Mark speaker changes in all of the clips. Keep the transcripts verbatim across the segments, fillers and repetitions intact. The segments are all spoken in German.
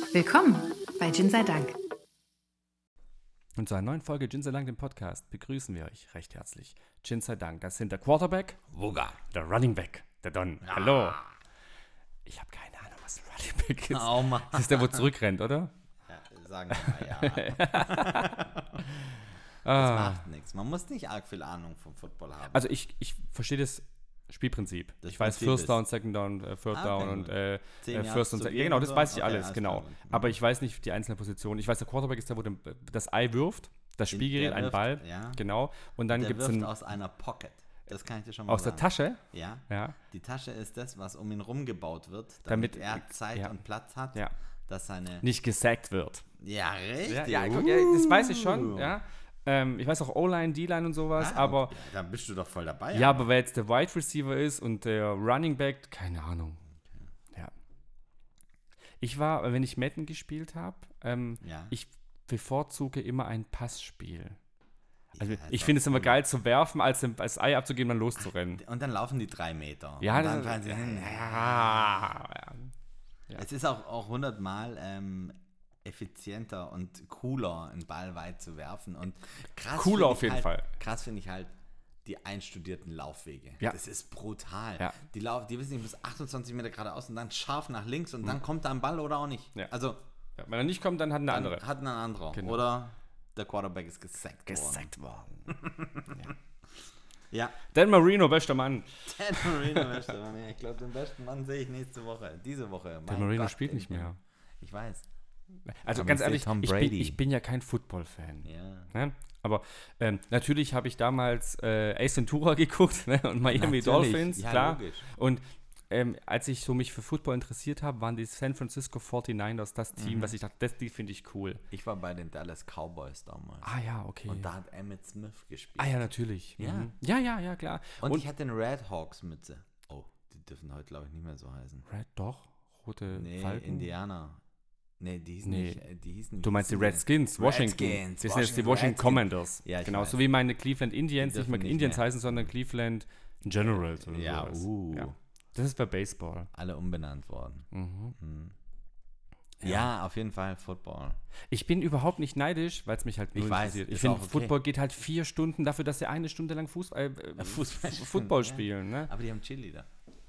Speaker 1: Willkommen bei Gin sei Dank.
Speaker 2: Und zu einer neuen Folge Gin sei Dank, dem Podcast, begrüßen wir euch recht herzlich. Gin sei Dank, das sind der Quarterback,
Speaker 3: Wuga.
Speaker 2: der Running Back, der Don.
Speaker 3: Ja.
Speaker 2: Hallo. Ich habe keine Ahnung, was ein Running Back ist.
Speaker 3: Oh Mann.
Speaker 2: Das ist der, wo zurückrennt, oder?
Speaker 3: Ja, sagen wir mal ja. Das
Speaker 2: Ah.
Speaker 3: macht nichts. Man muss nicht arg viel Ahnung vom Football haben.
Speaker 2: Also ich, ich verstehe das Spielprinzip.
Speaker 3: Das
Speaker 2: ich weiß
Speaker 3: Prinzip
Speaker 2: First
Speaker 3: ist-
Speaker 2: Down, Second Down, äh, Third
Speaker 3: Ah,
Speaker 2: Down
Speaker 3: okay,
Speaker 2: und
Speaker 3: gut.
Speaker 2: äh,
Speaker 3: Zehn
Speaker 2: äh,
Speaker 3: Yards
Speaker 2: First und
Speaker 3: zu
Speaker 2: Second.
Speaker 3: gehen
Speaker 2: Ja, genau,
Speaker 3: und
Speaker 2: das
Speaker 3: so?
Speaker 2: weiß ich
Speaker 3: Okay,
Speaker 2: alles,
Speaker 3: alles
Speaker 2: genau.
Speaker 3: klar, gut.
Speaker 2: Aber ich weiß nicht die einzelnen Positionen. Ich weiß, der Quarterback ist der, wo den, das Ei wirft, das
Speaker 3: Den-
Speaker 2: Spielgerät,
Speaker 3: der
Speaker 2: ein
Speaker 3: wirft,
Speaker 2: Ball,
Speaker 3: ja.
Speaker 2: genau. Und dann
Speaker 3: der
Speaker 2: gibt es
Speaker 3: wirft
Speaker 2: einen
Speaker 3: aus einer Pocket. Das kann ich dir schon mal
Speaker 2: aus der
Speaker 3: sagen.
Speaker 2: Tasche.
Speaker 3: Ja.
Speaker 2: Ja,
Speaker 3: Die Tasche ist das, was um ihn rumgebaut wird, damit,
Speaker 2: Damit-
Speaker 3: er Zeit
Speaker 2: ja.
Speaker 3: und Platz hat,
Speaker 2: ja.
Speaker 3: dass seine...
Speaker 2: Nicht gesackt wird.
Speaker 3: Ja, richtig.
Speaker 2: Ja, ja, guck, ja, das weiß ich schon, ja. Ähm, ich weiß auch O-Line, D-Line und sowas,
Speaker 3: Ah,
Speaker 2: aber
Speaker 3: okay. Da bist du doch voll dabei.
Speaker 2: ja, aber wer jetzt der Wide Receiver ist und der Running Back, keine Ahnung. Ja. Ich war, wenn ich Madden gespielt habe, ähm,
Speaker 3: Ja.
Speaker 2: ich bevorzuge immer ein Passspiel. Also
Speaker 3: Ja,
Speaker 2: ich
Speaker 3: ist
Speaker 2: finde
Speaker 3: auch
Speaker 2: es immer
Speaker 3: cool.
Speaker 2: geil zu werfen, als als Ei abzugeben und dann loszurennen.
Speaker 3: Und dann laufen die drei Meter.
Speaker 2: Ja,
Speaker 3: und dann
Speaker 2: das-
Speaker 3: fallen sie hin.
Speaker 2: Ja, ja. Ja.
Speaker 3: Es ist auch, auch hundertmal ähm, effizienter und cooler, einen Ball weit zu werfen. Und krass
Speaker 2: Cooler
Speaker 3: find
Speaker 2: auf
Speaker 3: ich
Speaker 2: jeden
Speaker 3: halt,
Speaker 2: Fall.
Speaker 3: Krass finde ich halt die einstudierten Laufwege.
Speaker 2: Ja.
Speaker 3: Das ist brutal.
Speaker 2: Ja.
Speaker 3: Die, Lauf, die wissen nicht bis achtundzwanzig Meter geradeaus und dann scharf nach links und dann kommt da ein Ball oder auch nicht.
Speaker 2: Mhm. Ja.
Speaker 3: Also
Speaker 2: Ja, wenn er nicht kommt, dann hat eine
Speaker 3: dann
Speaker 2: andere.
Speaker 3: hat ein anderer.
Speaker 2: Genau.
Speaker 3: Oder der Quarterback ist gesackt,
Speaker 2: Gesackt worden.
Speaker 3: worden. Ja.
Speaker 2: Dan Marino, bester Mann.
Speaker 3: Dan Marino, bester Mann. Ja, ich glaube, den besten Mann sehe ich nächste Woche. Diese Woche.
Speaker 2: Dan
Speaker 3: Mein
Speaker 2: Marino
Speaker 3: Gott,
Speaker 2: spielt
Speaker 3: den-
Speaker 2: nicht mehr.
Speaker 3: Ich weiß.
Speaker 2: Also
Speaker 3: Aber
Speaker 2: ganz
Speaker 3: ich sehe
Speaker 2: ehrlich,
Speaker 3: Tom
Speaker 2: ich bin,
Speaker 3: Brady.
Speaker 2: ich bin ja kein Football-Fan.
Speaker 3: Ja.
Speaker 2: Ne? Aber ähm, natürlich habe ich damals äh, Ace Ventura geguckt, ne? Und Miami
Speaker 3: Natürlich.
Speaker 2: Dolphins,
Speaker 3: Ja,
Speaker 2: klar.
Speaker 3: logisch.
Speaker 2: Und ähm, als ich so mich für Football interessiert habe, waren die San Francisco forty-niners das Team,
Speaker 3: Mhm.
Speaker 2: was ich dachte, das die finde ich cool.
Speaker 3: Ich war bei den Dallas Cowboys damals.
Speaker 2: Ah ja, okay.
Speaker 3: Und da hat Emmitt Smith gespielt.
Speaker 2: ah ja, natürlich.
Speaker 3: Ja.
Speaker 2: Mhm. ja, ja, ja, klar.
Speaker 3: Und,
Speaker 2: Und,
Speaker 3: ich hatte eine Red Hawks Mütze. Oh, die dürfen heute, glaube ich, nicht mehr so heißen.
Speaker 2: Red, doch, rote
Speaker 3: Nee,
Speaker 2: Falken.
Speaker 3: Indianer. Nee, die hießen
Speaker 2: Nee.
Speaker 3: nicht. äh, Die hießen,
Speaker 2: Du meinst die
Speaker 3: hießen
Speaker 2: Redskins, Washington.
Speaker 3: Redskins,
Speaker 2: das sind jetzt die
Speaker 3: Washington
Speaker 2: Washington
Speaker 3: Redskins.
Speaker 2: Commanders.
Speaker 3: Ja, ich
Speaker 2: genau,
Speaker 3: weiß.
Speaker 2: so wie meine Cleveland Indians
Speaker 3: Die
Speaker 2: nicht mehr
Speaker 3: dürfen nicht
Speaker 2: Indians
Speaker 3: mehr.
Speaker 2: heißen, sondern Cleveland Generals oder
Speaker 3: Ja,
Speaker 2: sowas.
Speaker 3: uh.
Speaker 2: Ja. Das ist bei Baseball.
Speaker 3: Alle umbenannt worden.
Speaker 2: Mhm.
Speaker 3: Hm. Ja. auf jeden Fall Football.
Speaker 2: Ich bin überhaupt nicht neidisch, weil es mich halt
Speaker 3: Ich
Speaker 2: nur
Speaker 3: weiß,
Speaker 2: interessiert. Ich
Speaker 3: ist
Speaker 2: finde,
Speaker 3: auch okay.
Speaker 2: Football geht halt vier Stunden dafür, dass sie eine Stunde lang Fußball, äh,
Speaker 3: Fußball
Speaker 2: F- Football
Speaker 3: ja.
Speaker 2: spielen. Ne?
Speaker 3: Aber die haben Cheerleader.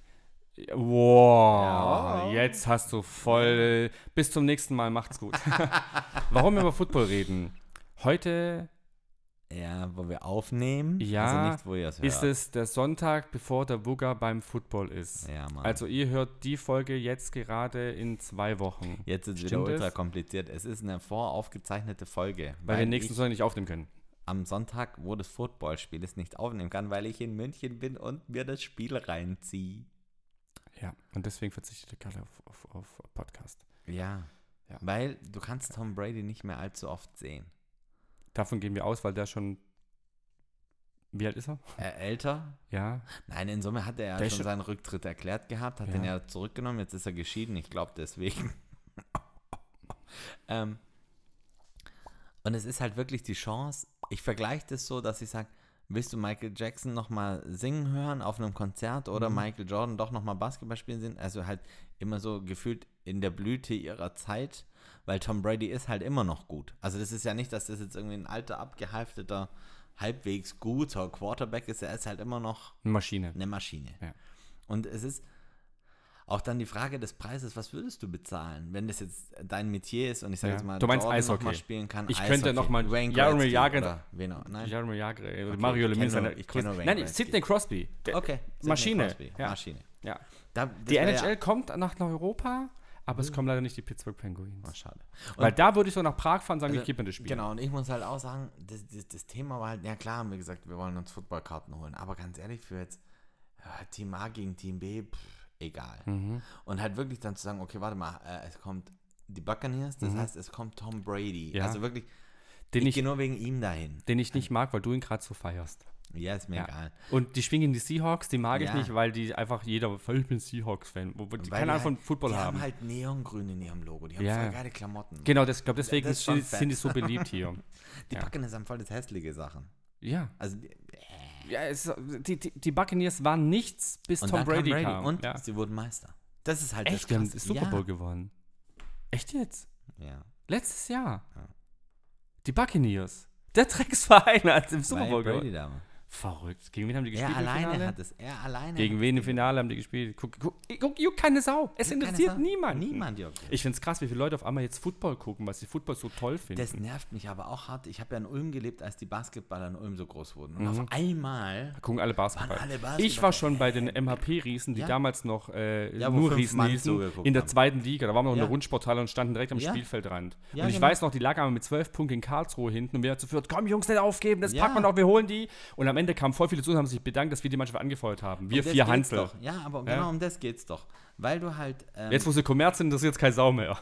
Speaker 2: Wow,
Speaker 3: Ja.
Speaker 2: jetzt hast du voll. Bis zum nächsten Mal, macht's gut. Warum wir über Football reden? Heute
Speaker 3: Ja, wo wir aufnehmen.
Speaker 2: Ja,
Speaker 3: Also nicht, wo ihr es hört.
Speaker 2: ist es der Sonntag, bevor der Wugger beim Football ist.
Speaker 3: Ja, Mann.
Speaker 2: Also ihr hört die Folge jetzt gerade in zwei Wochen.
Speaker 3: Jetzt ist es wieder
Speaker 2: Stimmt
Speaker 3: ultra
Speaker 2: es?
Speaker 3: kompliziert. Es ist eine voraufgezeichnete Folge.
Speaker 2: Weil wir nächsten
Speaker 3: ich
Speaker 2: Sonntag nicht aufnehmen können.
Speaker 3: am Sonntag, wo das Footballspiel ist, nicht aufnehmen kann, weil ich in München bin und mir das Spiel reinziehe.
Speaker 2: Ja, und deswegen verzichtet der Kalle auf, auf, auf Podcast.
Speaker 3: Ja.
Speaker 2: Ja.
Speaker 3: Weil du kannst Tom Brady nicht mehr allzu oft sehen.
Speaker 2: Davon gehen wir aus, weil der schon. Wie alt ist er?
Speaker 3: Äh, älter?
Speaker 2: Ja.
Speaker 3: Nein, in Summe hat er ja
Speaker 2: Der ist
Speaker 3: schon
Speaker 2: schon-
Speaker 3: seinen Rücktritt erklärt gehabt, hat
Speaker 2: Ja.
Speaker 3: den ja zurückgenommen, jetzt ist er geschieden, ich glaube deswegen. ähm, und es ist halt wirklich die Chance, ich vergleiche das so, dass ich sage, willst du Michael Jackson nochmal singen hören auf einem Konzert oder
Speaker 2: Mhm.
Speaker 3: Michael Jordan doch nochmal Basketball spielen sehen? Also halt immer so gefühlt in der Blüte ihrer Zeit, weil Tom Brady ist halt immer noch gut. Also das ist ja nicht, dass das jetzt irgendwie ein alter, abgehalfteter, halbwegs guter Quarterback ist, er ist halt immer noch
Speaker 2: Eine Maschine.
Speaker 3: eine Maschine.
Speaker 2: Ja.
Speaker 3: Und es ist auch dann die Frage des Preises, was würdest du bezahlen, wenn das jetzt dein Metier ist und ich sage
Speaker 2: Ja.
Speaker 3: jetzt mal,
Speaker 2: Du meinst
Speaker 3: Jordan
Speaker 2: Eishockey.
Speaker 3: noch mal spielen kann.
Speaker 2: Ich könnte noch mal
Speaker 3: Wayne
Speaker 2: Jaromir
Speaker 3: Gretzky
Speaker 2: Jagr-
Speaker 3: oder wen auch, nein?
Speaker 2: Jaromir Jagr, äh,
Speaker 3: Okay,
Speaker 2: Mario
Speaker 3: ich
Speaker 2: Lemieux.
Speaker 3: kenn
Speaker 2: seine
Speaker 3: nur- ich kenn nur
Speaker 2: größte-
Speaker 3: Wayne
Speaker 2: Nein,
Speaker 3: Gretzky.
Speaker 2: Sidney Crosby. Der-
Speaker 3: Okay, Sidney
Speaker 2: Maschine.
Speaker 3: Crosby,
Speaker 2: Ja.
Speaker 3: Maschine.
Speaker 2: Ja.
Speaker 3: Da, das
Speaker 2: Die
Speaker 3: wär
Speaker 2: N H L
Speaker 3: ja-
Speaker 2: kommt nach Europa, aber es kommen leider nicht die Pittsburgh Penguins.
Speaker 3: Oh, schade.
Speaker 2: Weil da würde ich so nach Prag fahren und sagen,
Speaker 3: Also,
Speaker 2: ich gebe mir das Spiel.
Speaker 3: Genau, und ich muss halt auch sagen, das, das, das Thema war halt, ja klar haben wir gesagt, wir wollen uns Footballkarten holen, aber ganz ehrlich, für jetzt ja, Team A gegen Team B, pff, egal.
Speaker 2: Mhm.
Speaker 3: Und halt wirklich dann zu sagen, okay, warte mal, äh, es kommt die Buccaneers, das
Speaker 2: Mhm.
Speaker 3: heißt, es kommt Tom Brady.
Speaker 2: Ja.
Speaker 3: Also wirklich,
Speaker 2: Den
Speaker 3: ich,
Speaker 2: ich,
Speaker 3: gehe nur wegen ihm dahin.
Speaker 2: den ich nicht mag, weil du ihn gerade so feierst.
Speaker 3: Ja, ist mir
Speaker 2: Ja.
Speaker 3: egal.
Speaker 2: Und die schwingen die Seahawks, die mag ich
Speaker 3: Ja.
Speaker 2: nicht, weil die einfach jeder, voll, ich bin Seahawks-Fan, wo wo die
Speaker 3: Weil
Speaker 2: keine
Speaker 3: die
Speaker 2: Ahnung von
Speaker 3: halt,
Speaker 2: Football
Speaker 3: die
Speaker 2: haben.
Speaker 3: haben halt Neongrün in ihrem Logo, die haben
Speaker 2: Ja.
Speaker 3: voll geile Klamotten.
Speaker 2: Genau, das, ich glaube, deswegen
Speaker 3: Das ist schon
Speaker 2: sind,
Speaker 3: fett.
Speaker 2: sind die so beliebt hier.
Speaker 3: Die
Speaker 2: Ja.
Speaker 3: Buccaneers haben voll das hässliche Sachen.
Speaker 2: Ja.
Speaker 3: Also, die-
Speaker 2: ja es, die, die, die Buccaneers waren nichts, bis
Speaker 3: und
Speaker 2: Tom
Speaker 3: dann
Speaker 2: Brady,
Speaker 3: kam
Speaker 2: kam.
Speaker 3: Und
Speaker 2: ja.
Speaker 3: sie wurden Meister. Das ist halt
Speaker 2: Echt,
Speaker 3: das
Speaker 2: die haben
Speaker 3: Krasse.
Speaker 2: das Super Bowl
Speaker 3: Ja.
Speaker 2: gewonnen. Echt jetzt?
Speaker 3: Ja.
Speaker 2: Letztes Jahr.
Speaker 3: Ja.
Speaker 2: Die Buccaneers. Der Drecksverein hat im Super
Speaker 3: Weil
Speaker 2: Bowl
Speaker 3: Brady
Speaker 2: gewonnen.
Speaker 3: da war.
Speaker 2: Verrückt. Gegen wen haben die gespielt
Speaker 3: Er
Speaker 2: im
Speaker 3: alleine
Speaker 2: Finale?
Speaker 3: hat es. Er alleine
Speaker 2: Gegen
Speaker 3: hat
Speaker 2: wen im
Speaker 3: es
Speaker 2: Finale haben die gespielt? Guck, guck, guck, guck keine Sau. Es
Speaker 3: Keine
Speaker 2: interessiert
Speaker 3: Sau.
Speaker 2: niemand.
Speaker 3: Niemand, Jörg.
Speaker 2: Ich finde es krass, wie viele Leute auf einmal jetzt Football gucken, weil sie Football so toll finden.
Speaker 3: Das nervt mich aber auch hart. Ich habe ja in Ulm gelebt, als die Basketballer in Ulm so groß wurden. Und
Speaker 2: Mhm.
Speaker 3: auf einmal
Speaker 2: Da gucken alle Basketball.
Speaker 3: waren alle Basketball.
Speaker 2: Ich war schon bei den M H P-Riesen, die
Speaker 3: Ja.
Speaker 2: damals noch äh,
Speaker 3: Ja, wo
Speaker 2: nur
Speaker 3: fünf
Speaker 2: Riesen
Speaker 3: Mann
Speaker 2: hießen,
Speaker 3: zugeguckt
Speaker 2: in der
Speaker 3: haben.
Speaker 2: zweiten Liga. Da waren wir noch in
Speaker 3: Ja.
Speaker 2: der Rundsporthalle und standen direkt am
Speaker 3: Ja.
Speaker 2: Spielfeldrand.
Speaker 3: Ja,
Speaker 2: und ich
Speaker 3: genau.
Speaker 2: weiß noch, die lagen einmal mit zwölf Punkten in Karlsruhe hinten und wir haben zu viert, komm Jungs, nicht aufgeben, das
Speaker 3: Ja.
Speaker 2: packen wir noch, wir holen die. Und am Ende kamen voll viele zu und haben sich bedankt, dass wir die Mannschaft angefeuert haben. Wir
Speaker 3: Um das
Speaker 2: vier
Speaker 3: geht's
Speaker 2: Hansel.
Speaker 3: doch. Ja, aber
Speaker 2: Ja.
Speaker 3: genau um das geht's doch. Weil du halt, ähm,
Speaker 2: Jetzt, wo sie Kommerz sind, interessiert es keine Sau mehr.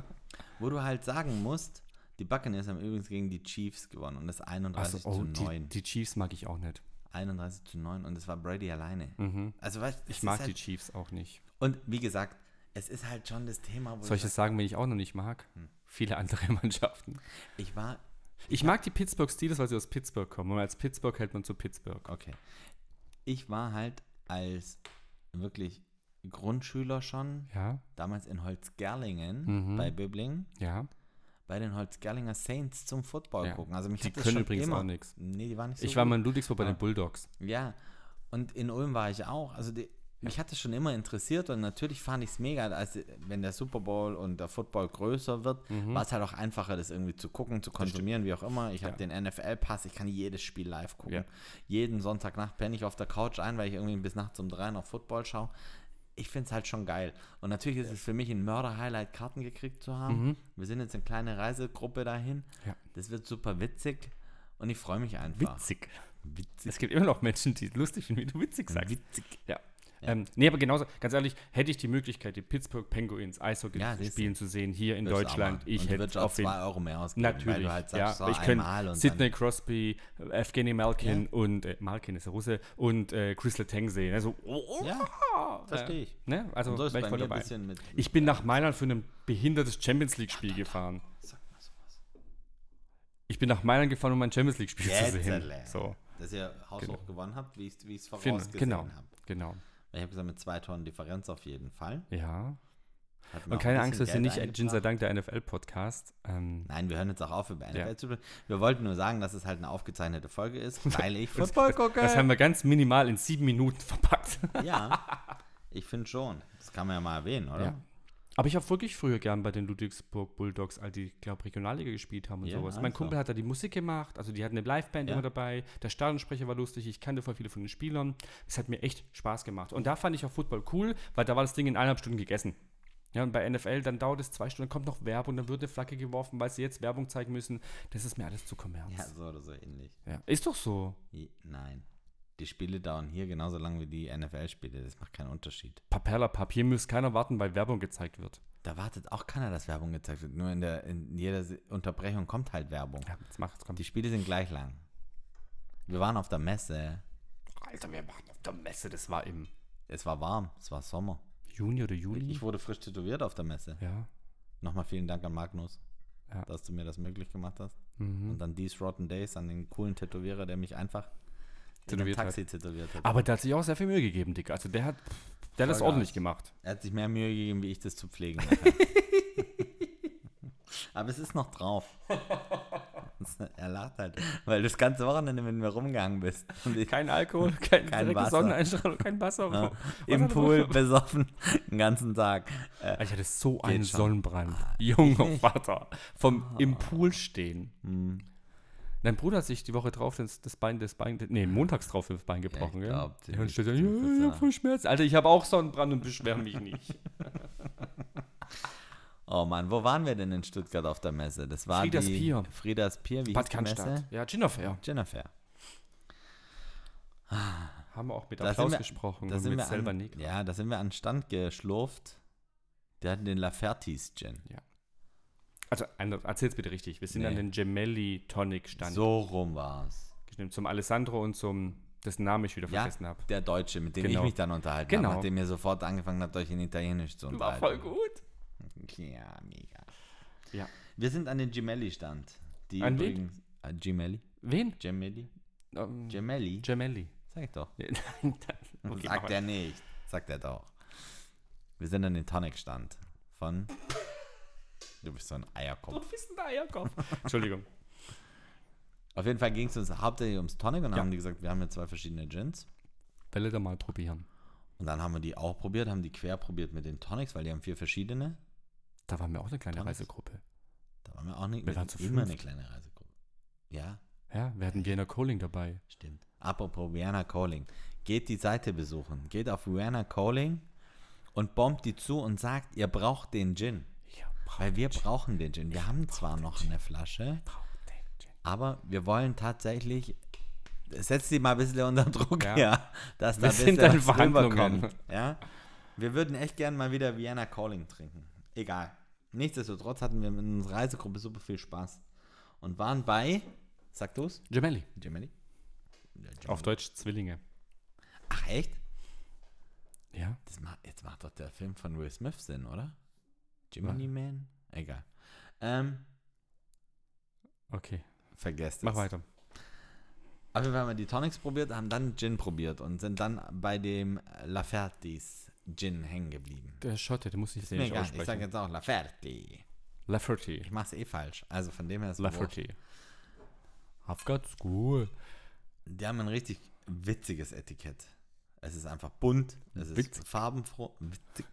Speaker 3: wo du halt sagen musst, die Buccaneers haben übrigens gegen die Chiefs gewonnen und das einunddreißig
Speaker 2: Also, oh,
Speaker 3: zu
Speaker 2: die,
Speaker 3: neun.
Speaker 2: die Chiefs mag ich auch nicht.
Speaker 3: einunddreißig zu neun und das war Brady alleine.
Speaker 2: Mhm.
Speaker 3: Also weißt
Speaker 2: Ich
Speaker 3: es
Speaker 2: mag
Speaker 3: ist halt,
Speaker 2: die Chiefs auch nicht.
Speaker 3: Und wie gesagt, es ist halt schon das Thema, wo
Speaker 2: Soll ich
Speaker 3: du
Speaker 2: das sagen, wenn ich auch noch nicht mag?
Speaker 3: Hm.
Speaker 2: Viele andere Mannschaften.
Speaker 3: ich war,
Speaker 2: Ich mag die Pittsburgh Steelers, weil sie aus Pittsburgh kommen. Und als Pittsburgh hält man zu Pittsburgh.
Speaker 3: okay, ich war halt als wirklich Grundschüler schon,
Speaker 2: Ja,
Speaker 3: damals in Holzgerlingen
Speaker 2: Mhm.
Speaker 3: bei Böblingen,
Speaker 2: ja.
Speaker 3: bei den Holzgerlinger Saints zum Football
Speaker 2: Ja.
Speaker 3: gucken. Also mich
Speaker 2: Die
Speaker 3: hat das
Speaker 2: können
Speaker 3: schon
Speaker 2: übrigens
Speaker 3: immer,
Speaker 2: auch nichts.
Speaker 3: Nee, die waren nicht so
Speaker 2: Ich war
Speaker 3: gut.
Speaker 2: mal in Ludwigsburg bei
Speaker 3: Ah.
Speaker 2: den Bulldogs.
Speaker 3: Ja, und in Ulm war ich auch. Also die, mich hat das schon immer interessiert und natürlich fand ich es mega, als wenn der Super Bowl und der Football größer wird,
Speaker 2: Mhm.
Speaker 3: war es halt auch einfacher, das irgendwie zu gucken, zu konsumieren, wie auch immer. Ich habe
Speaker 2: Ja.
Speaker 3: den N F L-Pass, ich kann jedes Spiel live gucken.
Speaker 2: Ja.
Speaker 3: Jeden Sonntagnacht penne ich auf der Couch ein, weil ich irgendwie bis nachts um drei noch Football schaue. Ich finde es halt schon geil. Und natürlich ist es für mich ein Mörder-Highlight, Karten gekriegt zu haben.
Speaker 2: Mhm.
Speaker 3: Wir sind jetzt eine kleine Reisegruppe dahin.
Speaker 2: Ja.
Speaker 3: Das wird super witzig und ich freue mich einfach.
Speaker 2: Witzig.
Speaker 3: Witzig.
Speaker 2: Es gibt immer noch Menschen, die es lustig finden, wie du witzig sagst.
Speaker 3: Witzig.
Speaker 2: Ja.
Speaker 3: Ja.
Speaker 2: Ähm, nee, aber genauso, ganz ehrlich, hätte ich die Möglichkeit, die Pittsburgh Penguins Eishockey
Speaker 3: Ja, siehst du.
Speaker 2: spielen zu sehen, hier in
Speaker 3: Wirst du
Speaker 2: Deutschland,
Speaker 3: auch mal.
Speaker 2: ich
Speaker 3: und du
Speaker 2: hätte
Speaker 3: würdest auch
Speaker 2: auf jeden
Speaker 3: zwei Euro mehr ausgeben,
Speaker 2: Natürlich,
Speaker 3: weil du halt
Speaker 2: ja.
Speaker 3: sagst, so
Speaker 2: Ich könnte
Speaker 3: einmal und
Speaker 2: Sidney
Speaker 3: dann,
Speaker 2: Crosby, Evgeny Malkin und, äh, Malkin ist der Russe, und äh, Chris Letang sehen. Also, oh,
Speaker 3: Ja,
Speaker 2: oh,
Speaker 3: verstehe ich.
Speaker 2: Ne? Also,
Speaker 3: Und so ist
Speaker 2: wäre
Speaker 3: bei
Speaker 2: ich voll
Speaker 3: mir ein
Speaker 2: dabei.
Speaker 3: bisschen mit,
Speaker 2: Ich bin nach Mailand für ein behindertes Champions League-Spiel gefahren.
Speaker 3: Sag mal sowas.
Speaker 2: Ich bin nach Mailand gefahren, um ein Champions League-Spiel zu sehen.
Speaker 3: Jetzele.
Speaker 2: So,
Speaker 3: Dass ihr haushoch
Speaker 2: Genau.
Speaker 3: gewonnen habt, wie ich es
Speaker 2: Fin-
Speaker 3: vorausgesehen
Speaker 2: genau,
Speaker 3: habe.
Speaker 2: genau.
Speaker 3: Ich habe gesagt, mit zwei Tonnen Differenz auf jeden Fall.
Speaker 2: Ja.
Speaker 3: Hat mir
Speaker 2: Und
Speaker 3: auch
Speaker 2: keine
Speaker 3: ein
Speaker 2: Angst, das ist ja
Speaker 3: bisschen
Speaker 2: nicht
Speaker 3: Geld
Speaker 2: Gin sei
Speaker 3: eingebracht.
Speaker 2: Dank der N F L-Podcast. Ähm,
Speaker 3: Nein, wir hören jetzt auch auf, über N F L
Speaker 2: Ja.
Speaker 3: zu sprechen. Wir wollten nur sagen, dass es halt eine aufgezeichnete Folge ist, weil ich Football gucke.
Speaker 2: das haben wir ganz minimal in sieben Minuten verpackt.
Speaker 3: Ja, ich finde schon. Das kann man ja mal erwähnen, oder?
Speaker 2: Ja. Aber ich habe wirklich früher gern bei den Ludwigsburg Bulldogs, als die, glaube Regionalliga gespielt haben und
Speaker 3: Ja,
Speaker 2: sowas. Mein
Speaker 3: also.
Speaker 2: Kumpel hat da die Musik gemacht, also die hatten eine Liveband
Speaker 3: Ja.
Speaker 2: immer dabei, der Stadionsprecher war lustig, ich kannte voll viele von den Spielern. Es hat mir echt Spaß gemacht. Und da fand ich auch Football cool, weil da war das Ding in eineinhalb Stunden gegessen. Ja, und bei N F L, dann dauert es zwei Stunden, kommt noch Werbung, dann wird eine Flagge geworfen, weil sie jetzt Werbung zeigen müssen. Das ist mir alles zu kommerz.
Speaker 3: Ja, so oder so ähnlich.
Speaker 2: Ja. Ist doch so.
Speaker 3: Je- Nein. Die Spiele dauern hier genauso lang wie die N F L-Spiele. Das macht keinen Unterschied.
Speaker 2: Paperla, Papier muss keiner warten, weil Werbung gezeigt wird.
Speaker 3: Da wartet auch keiner, dass Werbung gezeigt wird. Nur in, der, in jeder Se- Unterbrechung kommt halt Werbung.
Speaker 2: Ja, jetzt macht's, komm.
Speaker 3: Die Spiele sind gleich lang. Wir waren auf der Messe.
Speaker 2: Alter, wir waren auf der Messe, das war im
Speaker 3: Es war warm. Es war Sommer.
Speaker 2: Juni oder Juli.
Speaker 3: Ich wurde frisch tätowiert auf der Messe.
Speaker 2: Ja.
Speaker 3: Nochmal vielen Dank an Magnus,
Speaker 2: Ja.
Speaker 3: dass du mir das möglich gemacht hast.
Speaker 2: Mhm.
Speaker 3: Und dann These Rotten Days, an den coolen Tätowierer, der mich einfach in einem
Speaker 2: Tätowiert hat.
Speaker 3: Taxi tätowiert hat.
Speaker 2: Aber der hat sich auch sehr viel Mühe gegeben, Dick. Also der hat, der hat das
Speaker 3: Vollgas.
Speaker 2: ordentlich gemacht.
Speaker 3: Er hat sich mehr Mühe gegeben, wie ich das zu pflegen. Aber es ist noch drauf. Er lacht halt, weil du das ganze Wochenende mit mir rumgegangen bist. Und ich
Speaker 2: Kein Alkohol, kein,
Speaker 3: Kein
Speaker 2: direkte
Speaker 3: Wasser.
Speaker 2: Sonneneinstrahlung, kein Wasser.
Speaker 3: ja,
Speaker 2: Was
Speaker 3: im
Speaker 2: hat er
Speaker 3: Pool
Speaker 2: noch?
Speaker 3: besoffen den ganzen Tag. Äh,
Speaker 2: Ich hatte so einen
Speaker 3: schon.
Speaker 2: Sonnenbrand.
Speaker 3: Ah,
Speaker 2: Junger
Speaker 3: nicht.
Speaker 2: Vater. Vom im Pool stehen.
Speaker 3: hm,
Speaker 2: Dein Bruder hat sich die Woche drauf das, das Bein, das Bein, nee, montags drauf das Bein gebrochen,
Speaker 3: ich
Speaker 2: gell?
Speaker 3: glaub,
Speaker 2: Ja, und
Speaker 3: die-
Speaker 2: steht dann,
Speaker 3: die-
Speaker 2: ja, ich hab voll Schmerzen. Alter, ich habe auch Sonnenbrand und beschwere mich nicht.
Speaker 3: oh Mann, wo waren wir denn in Stuttgart auf der Messe? Das war
Speaker 2: Frieders
Speaker 3: die
Speaker 2: Pier.
Speaker 3: Frieders Pier, wie
Speaker 2: Bad
Speaker 3: hieß die Messe?
Speaker 2: Cannstatt. Ja, Ginnerfair.
Speaker 3: Jennifer.
Speaker 2: Haben wir auch mit
Speaker 3: Da sind
Speaker 2: Applaus
Speaker 3: wir-
Speaker 2: gesprochen
Speaker 3: Da
Speaker 2: und
Speaker 3: sind,
Speaker 2: mit
Speaker 3: wir
Speaker 2: selber
Speaker 3: an,
Speaker 2: Nick.
Speaker 3: ja, da sind wir an den Stand geschlurft. Der hatten den Lafertis Gin.
Speaker 2: Also, erzähl's bitte richtig. Wir sind
Speaker 3: Nee.
Speaker 2: an den Gemelli Tonic Stand
Speaker 3: So rum war's.
Speaker 2: gestimmt. Zum Alessandro und zum, dessen Namen ich wieder
Speaker 3: Ja,
Speaker 2: vergessen habe.
Speaker 3: der Deutsche, mit dem
Speaker 2: Genau.
Speaker 3: ich mich dann unterhalten
Speaker 2: Genau.
Speaker 3: habe, nachdem ihr sofort angefangen habt, euch in Italienisch zu
Speaker 2: War
Speaker 3: unterhalten.
Speaker 2: voll gut.
Speaker 3: Ja, mega.
Speaker 2: Ja.
Speaker 3: Wir sind an den Gemelli-Stand. Die
Speaker 2: An wen?
Speaker 3: übrigens. Äh, Gemelli?
Speaker 2: Wen?
Speaker 3: Gemelli?
Speaker 2: Ähm,
Speaker 3: Gemelli?
Speaker 2: Gemelli.
Speaker 3: Sag ich doch.
Speaker 2: Nein, dann- okay,
Speaker 3: Sagt
Speaker 2: mach
Speaker 3: er
Speaker 2: mal.
Speaker 3: nicht. Sagt er doch. Wir sind an den Tonic-Stand von Du bist so ein Eierkopf.
Speaker 2: Du bist ein Eierkopf. Entschuldigung.
Speaker 3: Auf jeden Fall ging es uns hauptsächlich ums Tonic und dann
Speaker 2: Ja.
Speaker 3: haben die gesagt, wir haben hier zwei verschiedene Gins.
Speaker 2: Welle da mal probieren.
Speaker 3: Und dann haben wir die auch probiert, haben die quer probiert mit den Tonics, weil die haben vier verschiedene.
Speaker 2: Da waren wir auch eine kleine
Speaker 3: Tonics.
Speaker 2: Reisegruppe.
Speaker 3: Da waren wir auch nicht,
Speaker 2: Wir waren zu
Speaker 3: immer
Speaker 2: fünft.
Speaker 3: eine kleine Reisegruppe. Ja,
Speaker 2: Ja, wir hatten Vienna Calling dabei.
Speaker 3: stimmt. Apropos Vienna Calling. Geht die Seite besuchen. Geht auf Vienna Calling und bombt die zu und sagt, ihr braucht den Gin.
Speaker 2: Ja,
Speaker 3: Weil wir brauchen den Gin. Wir haben zwar noch eine Flasche, aber wir wollen tatsächlich, setz die mal ein bisschen unter Druck,
Speaker 2: Ja.
Speaker 3: ja, dass da
Speaker 2: Wir
Speaker 3: ein
Speaker 2: sind
Speaker 3: bisschen
Speaker 2: in
Speaker 3: was
Speaker 2: Verhandlungen.
Speaker 3: rüberkommt. Ja? Wir würden echt gern mal wieder Vienna Calling trinken. Egal. Nichtsdestotrotz hatten wir mit unserer Reisegruppe super viel Spaß und waren bei, sag du's?
Speaker 2: Gemelli.
Speaker 3: Gemelli? Ja, Gemelli.
Speaker 2: Auf Deutsch Zwillinge.
Speaker 3: Ach echt?
Speaker 2: Ja.
Speaker 3: Das macht, jetzt macht doch der Film von Will Smith Sinn, oder? Jiminy Man? Egal. Ähm,
Speaker 2: Okay.
Speaker 3: vergesst
Speaker 2: Mach
Speaker 3: es.
Speaker 2: weiter.
Speaker 3: Auf jeden Fall haben wir die Tonics probiert, haben dann Gin probiert und sind dann bei dem Lafertis Gin hängen geblieben.
Speaker 2: Der Schotte, der muss ich
Speaker 3: Ist mir
Speaker 2: nicht
Speaker 3: egal, ich sage
Speaker 2: aussprechen.
Speaker 3: jetzt auch Laferti.
Speaker 2: Lafferty.
Speaker 3: Ich mache es eh falsch, also von dem her ist es wurscht.
Speaker 2: Lafferty. I've got school.
Speaker 3: Die haben ein richtig witziges Etikett. Es ist einfach bunt, es ist
Speaker 2: Witzig.
Speaker 3: farbenfroh. Witzig.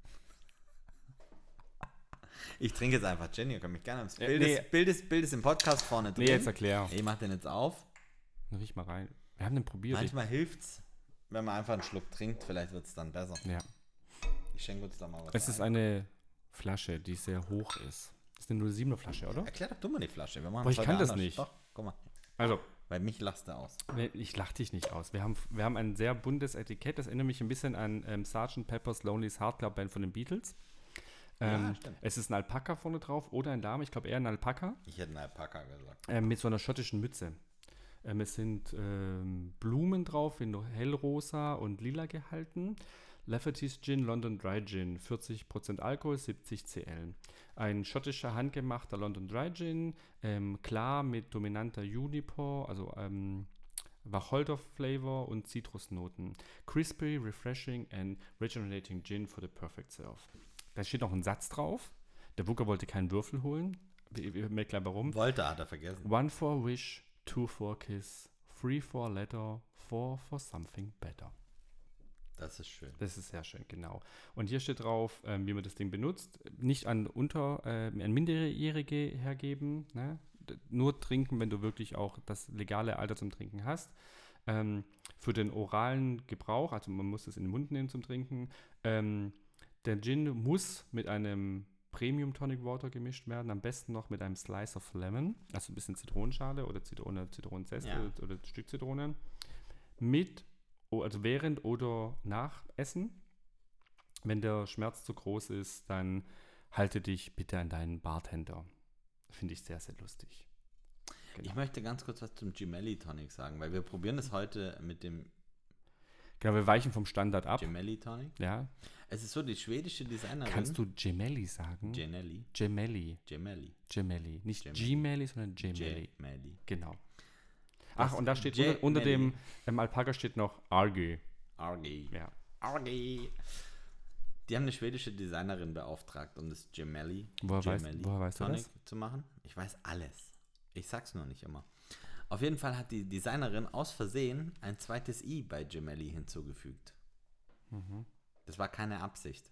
Speaker 3: Ich trinke jetzt einfach Gin, ihr könnt mich gerne ins
Speaker 2: Ja,
Speaker 3: Bild,
Speaker 2: nee.
Speaker 3: ist, Bild, ist, Bild ist im Podcast vorne drin.
Speaker 2: Nee, jetzt erklär.
Speaker 3: Ich mache den jetzt auf.
Speaker 2: Riech mal rein. Wir haben den probiert.
Speaker 3: Manchmal hilft's, wenn man einfach einen Schluck trinkt, vielleicht wird es dann besser.
Speaker 2: Ja.
Speaker 3: Ich schenke uns da mal was
Speaker 2: Es ist
Speaker 3: ein.
Speaker 2: eine Flasche, die sehr hoch ist. Das ist eine null siebener Flasche, oder?
Speaker 3: Erklär doch du mal die Flasche. Wir machen
Speaker 2: Boah, ich
Speaker 3: heute
Speaker 2: kann das
Speaker 3: anders.
Speaker 2: nicht.
Speaker 3: Doch, guck mal.
Speaker 2: Also,
Speaker 3: Bei mich lachst du aus.
Speaker 2: nee, ich lach dich nicht aus. Wir haben, wir haben ein sehr buntes Etikett. Das erinnert mich ein bisschen an ähm, Sergeant Pepper's Lonely Hearts Club Band von den Beatles. Ähm,
Speaker 3: Ja, stimmt.
Speaker 2: es ist ein Alpaka vorne drauf oder ein Dame, ich glaube eher ein Alpaka,
Speaker 3: Ich hätte einen Alpaka gesagt.
Speaker 2: ähm, mit so einer schottischen Mütze. Ähm, es sind ähm, Blumen drauf in hellrosa und lila gehalten. Lafferty's Gin London Dry Gin, vierzig Prozent Alkohol, siebzig Zentiliter. Ein schottischer handgemachter London Dry Gin, ähm, klar mit dominanter Juniper, also ähm, Wacholder-Flavor und Zitrusnoten. Crispy, refreshing and regenerating Gin for the perfect serve. Da steht noch ein Satz drauf. Der Wooker wollte keinen Würfel holen. Ich ich merke gleich warum.
Speaker 3: Wollte, hat er vergessen.
Speaker 2: One for wish, two for kiss, three for letter, four for something better.
Speaker 3: Das ist schön.
Speaker 2: Das ist sehr schön, genau. Und hier steht drauf, ähm, wie man das Ding benutzt. Nicht an unter, äh, an Minderjährige hergeben. Ne? D- Nur trinken, wenn du wirklich auch das legale Alter zum Trinken hast. Ähm, für den oralen Gebrauch, also man muss es in den Mund nehmen zum Trinken. Ähm, der Gin muss mit einem Premium Tonic Water gemischt werden, am besten noch mit einem Slice of Lemon, also ein bisschen Zitronenschale oder Zitrone, Zitronenzest
Speaker 3: Ja.
Speaker 2: oder, oder ein Stück Zitrone. Mit O- also während oder nach Essen. Wenn der Schmerz zu groß ist, dann halte dich bitte an deinen Bartender. Finde ich sehr, sehr lustig. Genau.
Speaker 3: Ich möchte ganz kurz was zum Gemelli Tonic sagen, weil wir probieren das heute mit dem
Speaker 2: Genau, wir weichen vom Standard ab.
Speaker 3: Gemelli Tonic.
Speaker 2: Ja.
Speaker 3: Es ist so, die schwedische Designerin.
Speaker 2: Kannst du Gemelli sagen?
Speaker 3: Genelli.
Speaker 2: Gemelli.
Speaker 3: Gemelli.
Speaker 2: Gemelli. Nicht
Speaker 3: Gemelli.
Speaker 2: Gemelli, sondern Gemelli.
Speaker 3: Gemelli.
Speaker 2: Genau. Ach,
Speaker 3: Das
Speaker 2: und da steht
Speaker 3: Gemelli.
Speaker 2: unter, unter dem ähm, Alpaka steht noch Argy.
Speaker 3: Argy.
Speaker 2: Ja.
Speaker 3: Argy. Die haben eine schwedische Designerin beauftragt, um das Gemelli,
Speaker 2: Woher weißt-
Speaker 3: Gemelli
Speaker 2: woher weißt du
Speaker 3: Tonic
Speaker 2: das?
Speaker 3: zu machen. Ich weiß alles. Ich sag's nur nicht immer. Auf jeden Fall hat die Designerin aus Versehen ein zweites I bei Gemelli hinzugefügt.
Speaker 2: Mhm.
Speaker 3: Das war keine Absicht.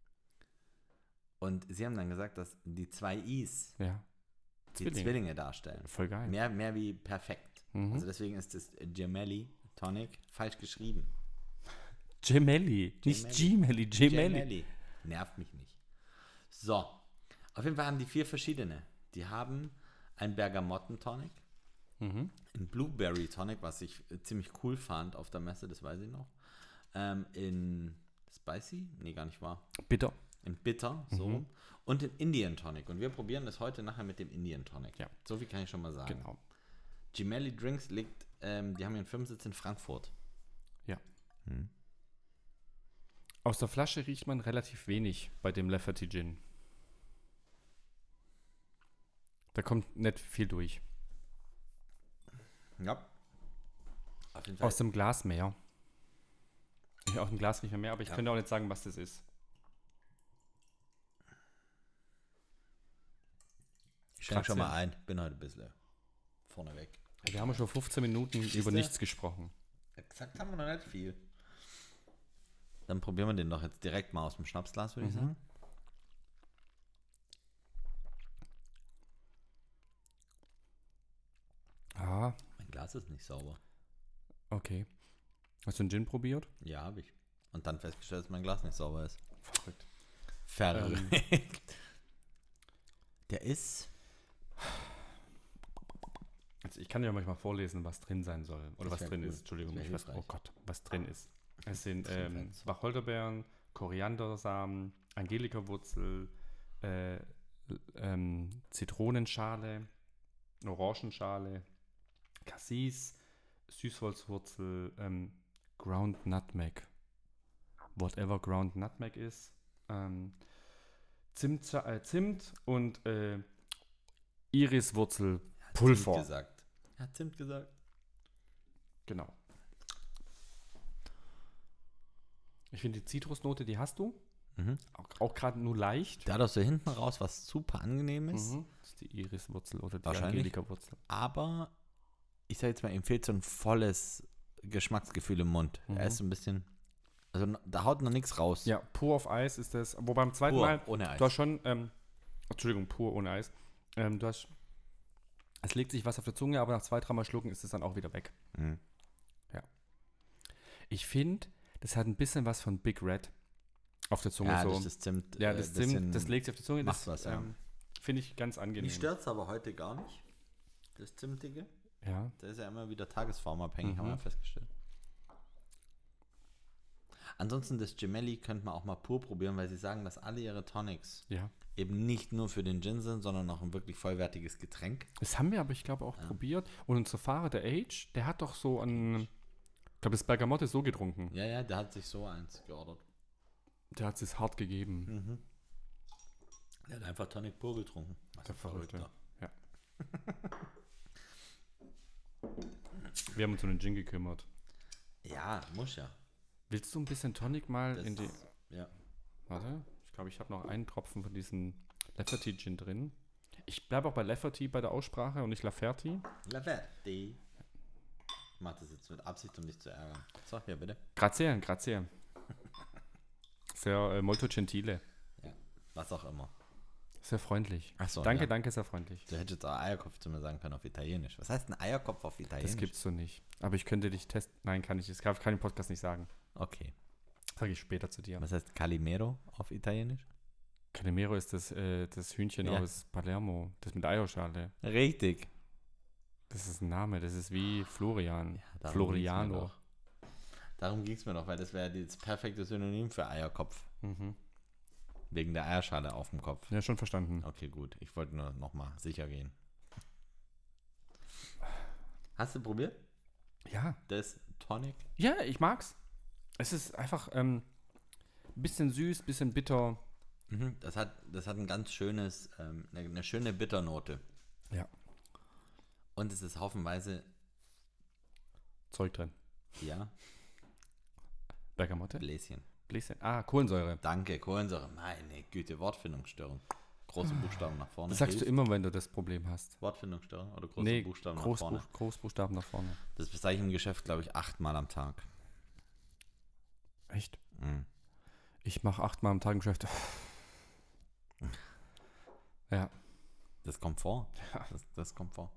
Speaker 3: Und sie haben dann gesagt, dass die zwei Is
Speaker 2: Ja.
Speaker 3: die
Speaker 2: Zwillinge.
Speaker 3: Zwillinge, darstellen.
Speaker 2: Voll geil.
Speaker 3: Mehr, mehr wie perfekt.
Speaker 2: Mhm.
Speaker 3: Also deswegen ist das Gemelli Tonic falsch geschrieben.
Speaker 2: Gemelli. Nicht Gemelli, Gemelli.
Speaker 3: Gemelli. Nervt mich nicht. So. Auf jeden Fall haben die vier verschiedene. Die haben ein Bergamotten-Tonic,
Speaker 2: Mhm.
Speaker 3: ein Blueberry-Tonic, was ich äh, ziemlich cool fand auf der Messe, das weiß ich noch. Ähm, in Spicy? Nee, gar nicht wahr.
Speaker 2: Bitter.
Speaker 3: In Bitter, so
Speaker 2: Mhm.
Speaker 3: rum. Und in Indian Tonic. Und wir probieren das heute nachher mit dem Indian Tonic.
Speaker 2: Ja.
Speaker 3: So viel kann ich schon mal sagen.
Speaker 2: Genau.
Speaker 3: Gemelli Drinks liegt, ähm, die haben ihren Firmensitz in Frankfurt.
Speaker 2: Ja.
Speaker 3: Hm.
Speaker 2: Aus der Flasche riecht man relativ wenig bei dem Lafferty Gin. Da kommt nicht viel durch.
Speaker 3: Ja. Auf jeden Fall.
Speaker 2: Aus dem Glas mehr. Ich, aus dem Glas riecht man mehr, aber ich
Speaker 3: Ja.
Speaker 2: könnte auch nicht sagen, was das ist.
Speaker 3: Ich schenke schon
Speaker 2: Grazie.
Speaker 3: mal ein. Bin heute ein bisschen vorneweg.
Speaker 2: Wir haben schon fünfzehn Minuten
Speaker 3: Siehst
Speaker 2: über
Speaker 3: du?
Speaker 2: nichts gesprochen.
Speaker 3: Exakt haben wir noch nicht viel. Dann probieren wir den doch jetzt direkt mal aus dem Schnapsglas, würde ich
Speaker 2: Mhm.
Speaker 3: sagen.
Speaker 2: Ah,
Speaker 3: Mein Glas ist nicht sauber.
Speaker 2: okay. Hast du einen Gin probiert?
Speaker 3: Ja, habe ich. Und dann festgestellt, dass mein Glas nicht sauber ist.
Speaker 2: Verrückt.
Speaker 3: Verrückt. Der ist...
Speaker 2: Also ich kann ja manchmal vorlesen, was drin sein soll. Oder
Speaker 3: Das
Speaker 2: was
Speaker 3: wär
Speaker 2: drin
Speaker 3: cool.
Speaker 2: ist. Entschuldigung.
Speaker 3: Das wär
Speaker 2: Ich weiß, oh
Speaker 3: hilfreich.
Speaker 2: Gott, was drin ist. Es sind
Speaker 3: Drin
Speaker 2: ähm,
Speaker 3: wär's.
Speaker 2: Wacholderbeeren, Koriandersamen, Angelikawurzel, äh, ähm, Zitronenschale, Orangenschale, Cassis, Süßholzwurzel, ähm, Ground Nutmeg. Whatever Ground Nutmeg ist. Ähm, Zimt, äh, Zimt und äh, Iriswurzel Pulver.
Speaker 3: Zimt gesagt. Er hat Zimt gesagt.
Speaker 2: Genau. Ich finde die Zitrusnote, die hast du.
Speaker 3: Mhm.
Speaker 2: Auch, auch gerade nur leicht.
Speaker 3: Da hat auch so hinten raus was super angenehmes.
Speaker 2: Mhm. Das ist die Iriswurzel oder die
Speaker 3: Wahrscheinlich.
Speaker 2: Angelikawurzel.
Speaker 3: Aber ich sag jetzt mal, ihm fehlt so ein volles Geschmacksgefühl im Mund.
Speaker 2: Mhm.
Speaker 3: Er ist so ein bisschen... Also n- da haut noch nichts raus.
Speaker 2: Ja, pur auf Eis ist das. Wo beim zweiten
Speaker 3: Pur,
Speaker 2: Mal,
Speaker 3: ohne Eis.
Speaker 2: du hast schon, ähm, Entschuldigung, pur ohne Eis. Ähm, du hast, es legt sich was auf der Zunge, aber nach zwei, dreimal Schlucken ist es dann auch wieder weg.
Speaker 3: Mhm.
Speaker 2: Ich finde, das hat ein bisschen was von Big Red auf der Zunge.
Speaker 3: Ja,
Speaker 2: so.
Speaker 3: das ist Zimt.
Speaker 2: ja,
Speaker 3: äh,
Speaker 2: das
Speaker 3: bisschen-
Speaker 2: Zimt, das legt sich auf die Zunge.
Speaker 3: macht
Speaker 2: Das
Speaker 3: was, ja.
Speaker 2: ähm, finde ich ganz angenehm.
Speaker 3: Mich stört es aber heute gar nicht. Das Zimtige.
Speaker 2: Ja,
Speaker 3: Der ist ja immer wieder tagesformabhängig, haben wir
Speaker 2: Mhm.
Speaker 3: ja festgestellt. Ansonsten das Gemelli könnte man auch mal pur probieren, weil sie sagen, dass alle ihre Tonics
Speaker 2: ja.
Speaker 3: eben nicht nur für den Gin sind, sondern auch ein wirklich vollwertiges Getränk.
Speaker 2: Das haben wir aber, ich glaube, auch
Speaker 3: Ja.
Speaker 2: probiert. Und unser Fahrer, der Age, der hat doch so ein, ich glaube, das Bergamotte so getrunken.
Speaker 3: Ja, ja, der hat sich so eins geordert.
Speaker 2: Der hat es hart gegeben.
Speaker 3: Mhm. Der hat einfach Tonic pur getrunken. Was
Speaker 2: Der
Speaker 3: ein
Speaker 2: Verrückte.
Speaker 3: Verrückter.
Speaker 2: Wir haben uns um den Gin gekümmert.
Speaker 3: Ja, muss ja.
Speaker 2: Willst du ein bisschen Tonic mal
Speaker 3: Das
Speaker 2: in die...
Speaker 3: ist- ja.
Speaker 2: Warte, ich glaube, ich habe noch einen Tropfen von diesem Lafferty Gin drin. Ich bleibe auch bei Lafferty bei der Aussprache und nicht Laferty.
Speaker 3: Laverty. Ich mach das jetzt mit Absicht, um dich zu ärgern. So, ja, bitte.
Speaker 2: Grazie, grazie. Sehr äh, molto gentile.
Speaker 3: Was auch immer.
Speaker 2: Sehr freundlich.
Speaker 3: Ach so,
Speaker 2: danke,
Speaker 3: ja.
Speaker 2: danke, sehr freundlich.
Speaker 3: Du hättest jetzt auch Eierkopf zu mir sagen können auf Italienisch. Was heißt ein Eierkopf auf Italienisch?
Speaker 2: Das gibt's so nicht. Aber ich könnte dich testen. Nein, kann ich. Das kann, kann ich im Podcast nicht sagen.
Speaker 3: Okay.
Speaker 2: Sage ich später zu dir.
Speaker 3: Was heißt Calimero auf Italienisch?
Speaker 2: Calimero ist das, äh, das Hühnchen
Speaker 3: Ja.
Speaker 2: aus Palermo. Das mit Eierschale.
Speaker 3: Richtig.
Speaker 2: Das ist ein Name. Das ist wie Florian.
Speaker 3: Ja, darum
Speaker 2: Floriano.
Speaker 3: ging's mir doch. Darum ging es mir doch, weil das wäre das perfekte Synonym für Eierkopf.
Speaker 2: Mhm.
Speaker 3: Wegen der Eierschale auf dem Kopf.
Speaker 2: Ja, schon verstanden.
Speaker 3: Okay, gut. Ich wollte nur nochmal sicher gehen. Hast du probiert?
Speaker 2: Ja.
Speaker 3: Das Tonic?
Speaker 2: Ja, ich mag's. Es ist einfach ähm, ein bisschen süß, bisschen bitter.
Speaker 3: Mhm. Das hat, das hat ein ganz schönes, ähm, eine, eine schöne Bitternote.
Speaker 2: Ja.
Speaker 3: Und es ist haufenweise,
Speaker 2: Zeug drin.
Speaker 3: ja,
Speaker 2: Bergamotte?
Speaker 3: Bläschen.
Speaker 2: Bläschen. Ah, Kohlensäure.
Speaker 3: Danke, Kohlensäure. Meine Güte, Wortfindungsstörung. Große Buchstaben nach vorne.
Speaker 2: Das sagst du
Speaker 3: Hilft.
Speaker 2: immer, wenn du das Problem hast.
Speaker 3: Wortfindungsstörung oder große
Speaker 2: Nee,
Speaker 3: Buchstaben nach
Speaker 2: Großbuch-
Speaker 3: vorne.
Speaker 2: Großbuchstaben nach vorne.
Speaker 3: Das sage ich im Geschäft, glaube ich, achtmal am Tag.
Speaker 2: Echt?
Speaker 3: Mhm.
Speaker 2: Ich mache achtmal am Tag im Geschäft. Ja.
Speaker 3: Das kommt vor.
Speaker 2: Ja.
Speaker 3: Das, das kommt vor.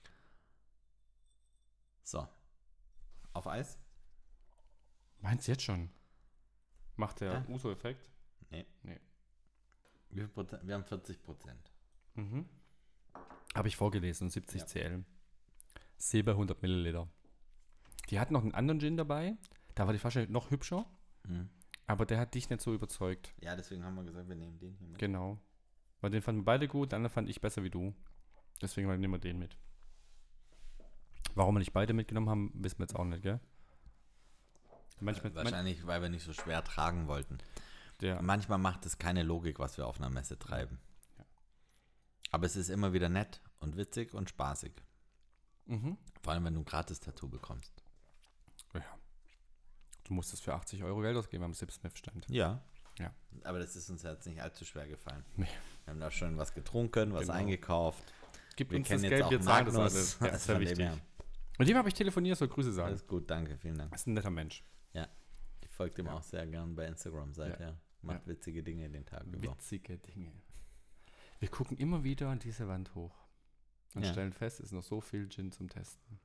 Speaker 3: So. Auf Eis?
Speaker 2: Meinst du jetzt schon? Macht der
Speaker 3: Ja.
Speaker 2: Uso-Effekt?
Speaker 3: Nee.
Speaker 2: Nee.
Speaker 3: Wie viel Prozent? Wir haben vierzig Prozent.
Speaker 2: Mhm. Habe ich vorgelesen, siebzig
Speaker 3: Ja.
Speaker 2: Cl. Silber hundert Milliliter. Die hatten noch einen anderen Gin dabei. Da war die Flasche noch hübscher,
Speaker 3: Mhm.
Speaker 2: aber der hat dich nicht so überzeugt.
Speaker 3: Ja, deswegen haben wir gesagt, wir nehmen den hier mit.
Speaker 2: Genau. Weil den fanden wir beide gut, den anderen fand ich besser wie du. Deswegen nehmen wir den mit. Warum wir nicht beide mitgenommen haben, wissen wir jetzt auch nicht, gell? Manchmal, man,
Speaker 3: Wahrscheinlich, weil wir nicht so schwer tragen wollten.
Speaker 2: der,
Speaker 3: Manchmal macht es keine Logik, was wir auf einer Messe treiben.
Speaker 2: Ja.
Speaker 3: Aber es ist immer wieder nett und witzig und spaßig.
Speaker 2: mhm.
Speaker 3: Vor allem, wenn du ein Gratis-Tattoo bekommst.
Speaker 2: Ja. Du musstest für achtzig Euro Geld ausgeben am Sipsmith-Stand.
Speaker 3: Ja.
Speaker 2: Ja.
Speaker 3: Aber das ist uns jetzt nicht allzu schwer gefallen.
Speaker 2: Nee.
Speaker 3: Wir haben da schon was getrunken, was
Speaker 2: Genau.
Speaker 3: eingekauft.
Speaker 2: Gibt
Speaker 3: Wir
Speaker 2: uns
Speaker 3: kennen
Speaker 2: das
Speaker 3: jetzt
Speaker 2: Geld,
Speaker 3: auch
Speaker 2: wir zahlen das
Speaker 3: Magnus.
Speaker 2: alles. Ja,
Speaker 3: Also
Speaker 2: ist sehr
Speaker 3: von dem
Speaker 2: wichtig.
Speaker 3: her.
Speaker 2: Mit dem habe ich telefoniert, soll Grüße sagen.
Speaker 3: Alles gut, danke, vielen Dank.
Speaker 2: Das ist ein netter Mensch.
Speaker 3: Ich folge dem
Speaker 2: Ja.
Speaker 3: auch sehr gern bei Instagram seither.
Speaker 2: Ja.
Speaker 3: Macht
Speaker 2: Ja.
Speaker 3: witzige Dinge den Tag über.
Speaker 2: Witzige Dinge. Wir gucken immer wieder an diese Wand hoch und
Speaker 3: Ja.
Speaker 2: stellen fest, es ist noch so viel Gin zum Testen.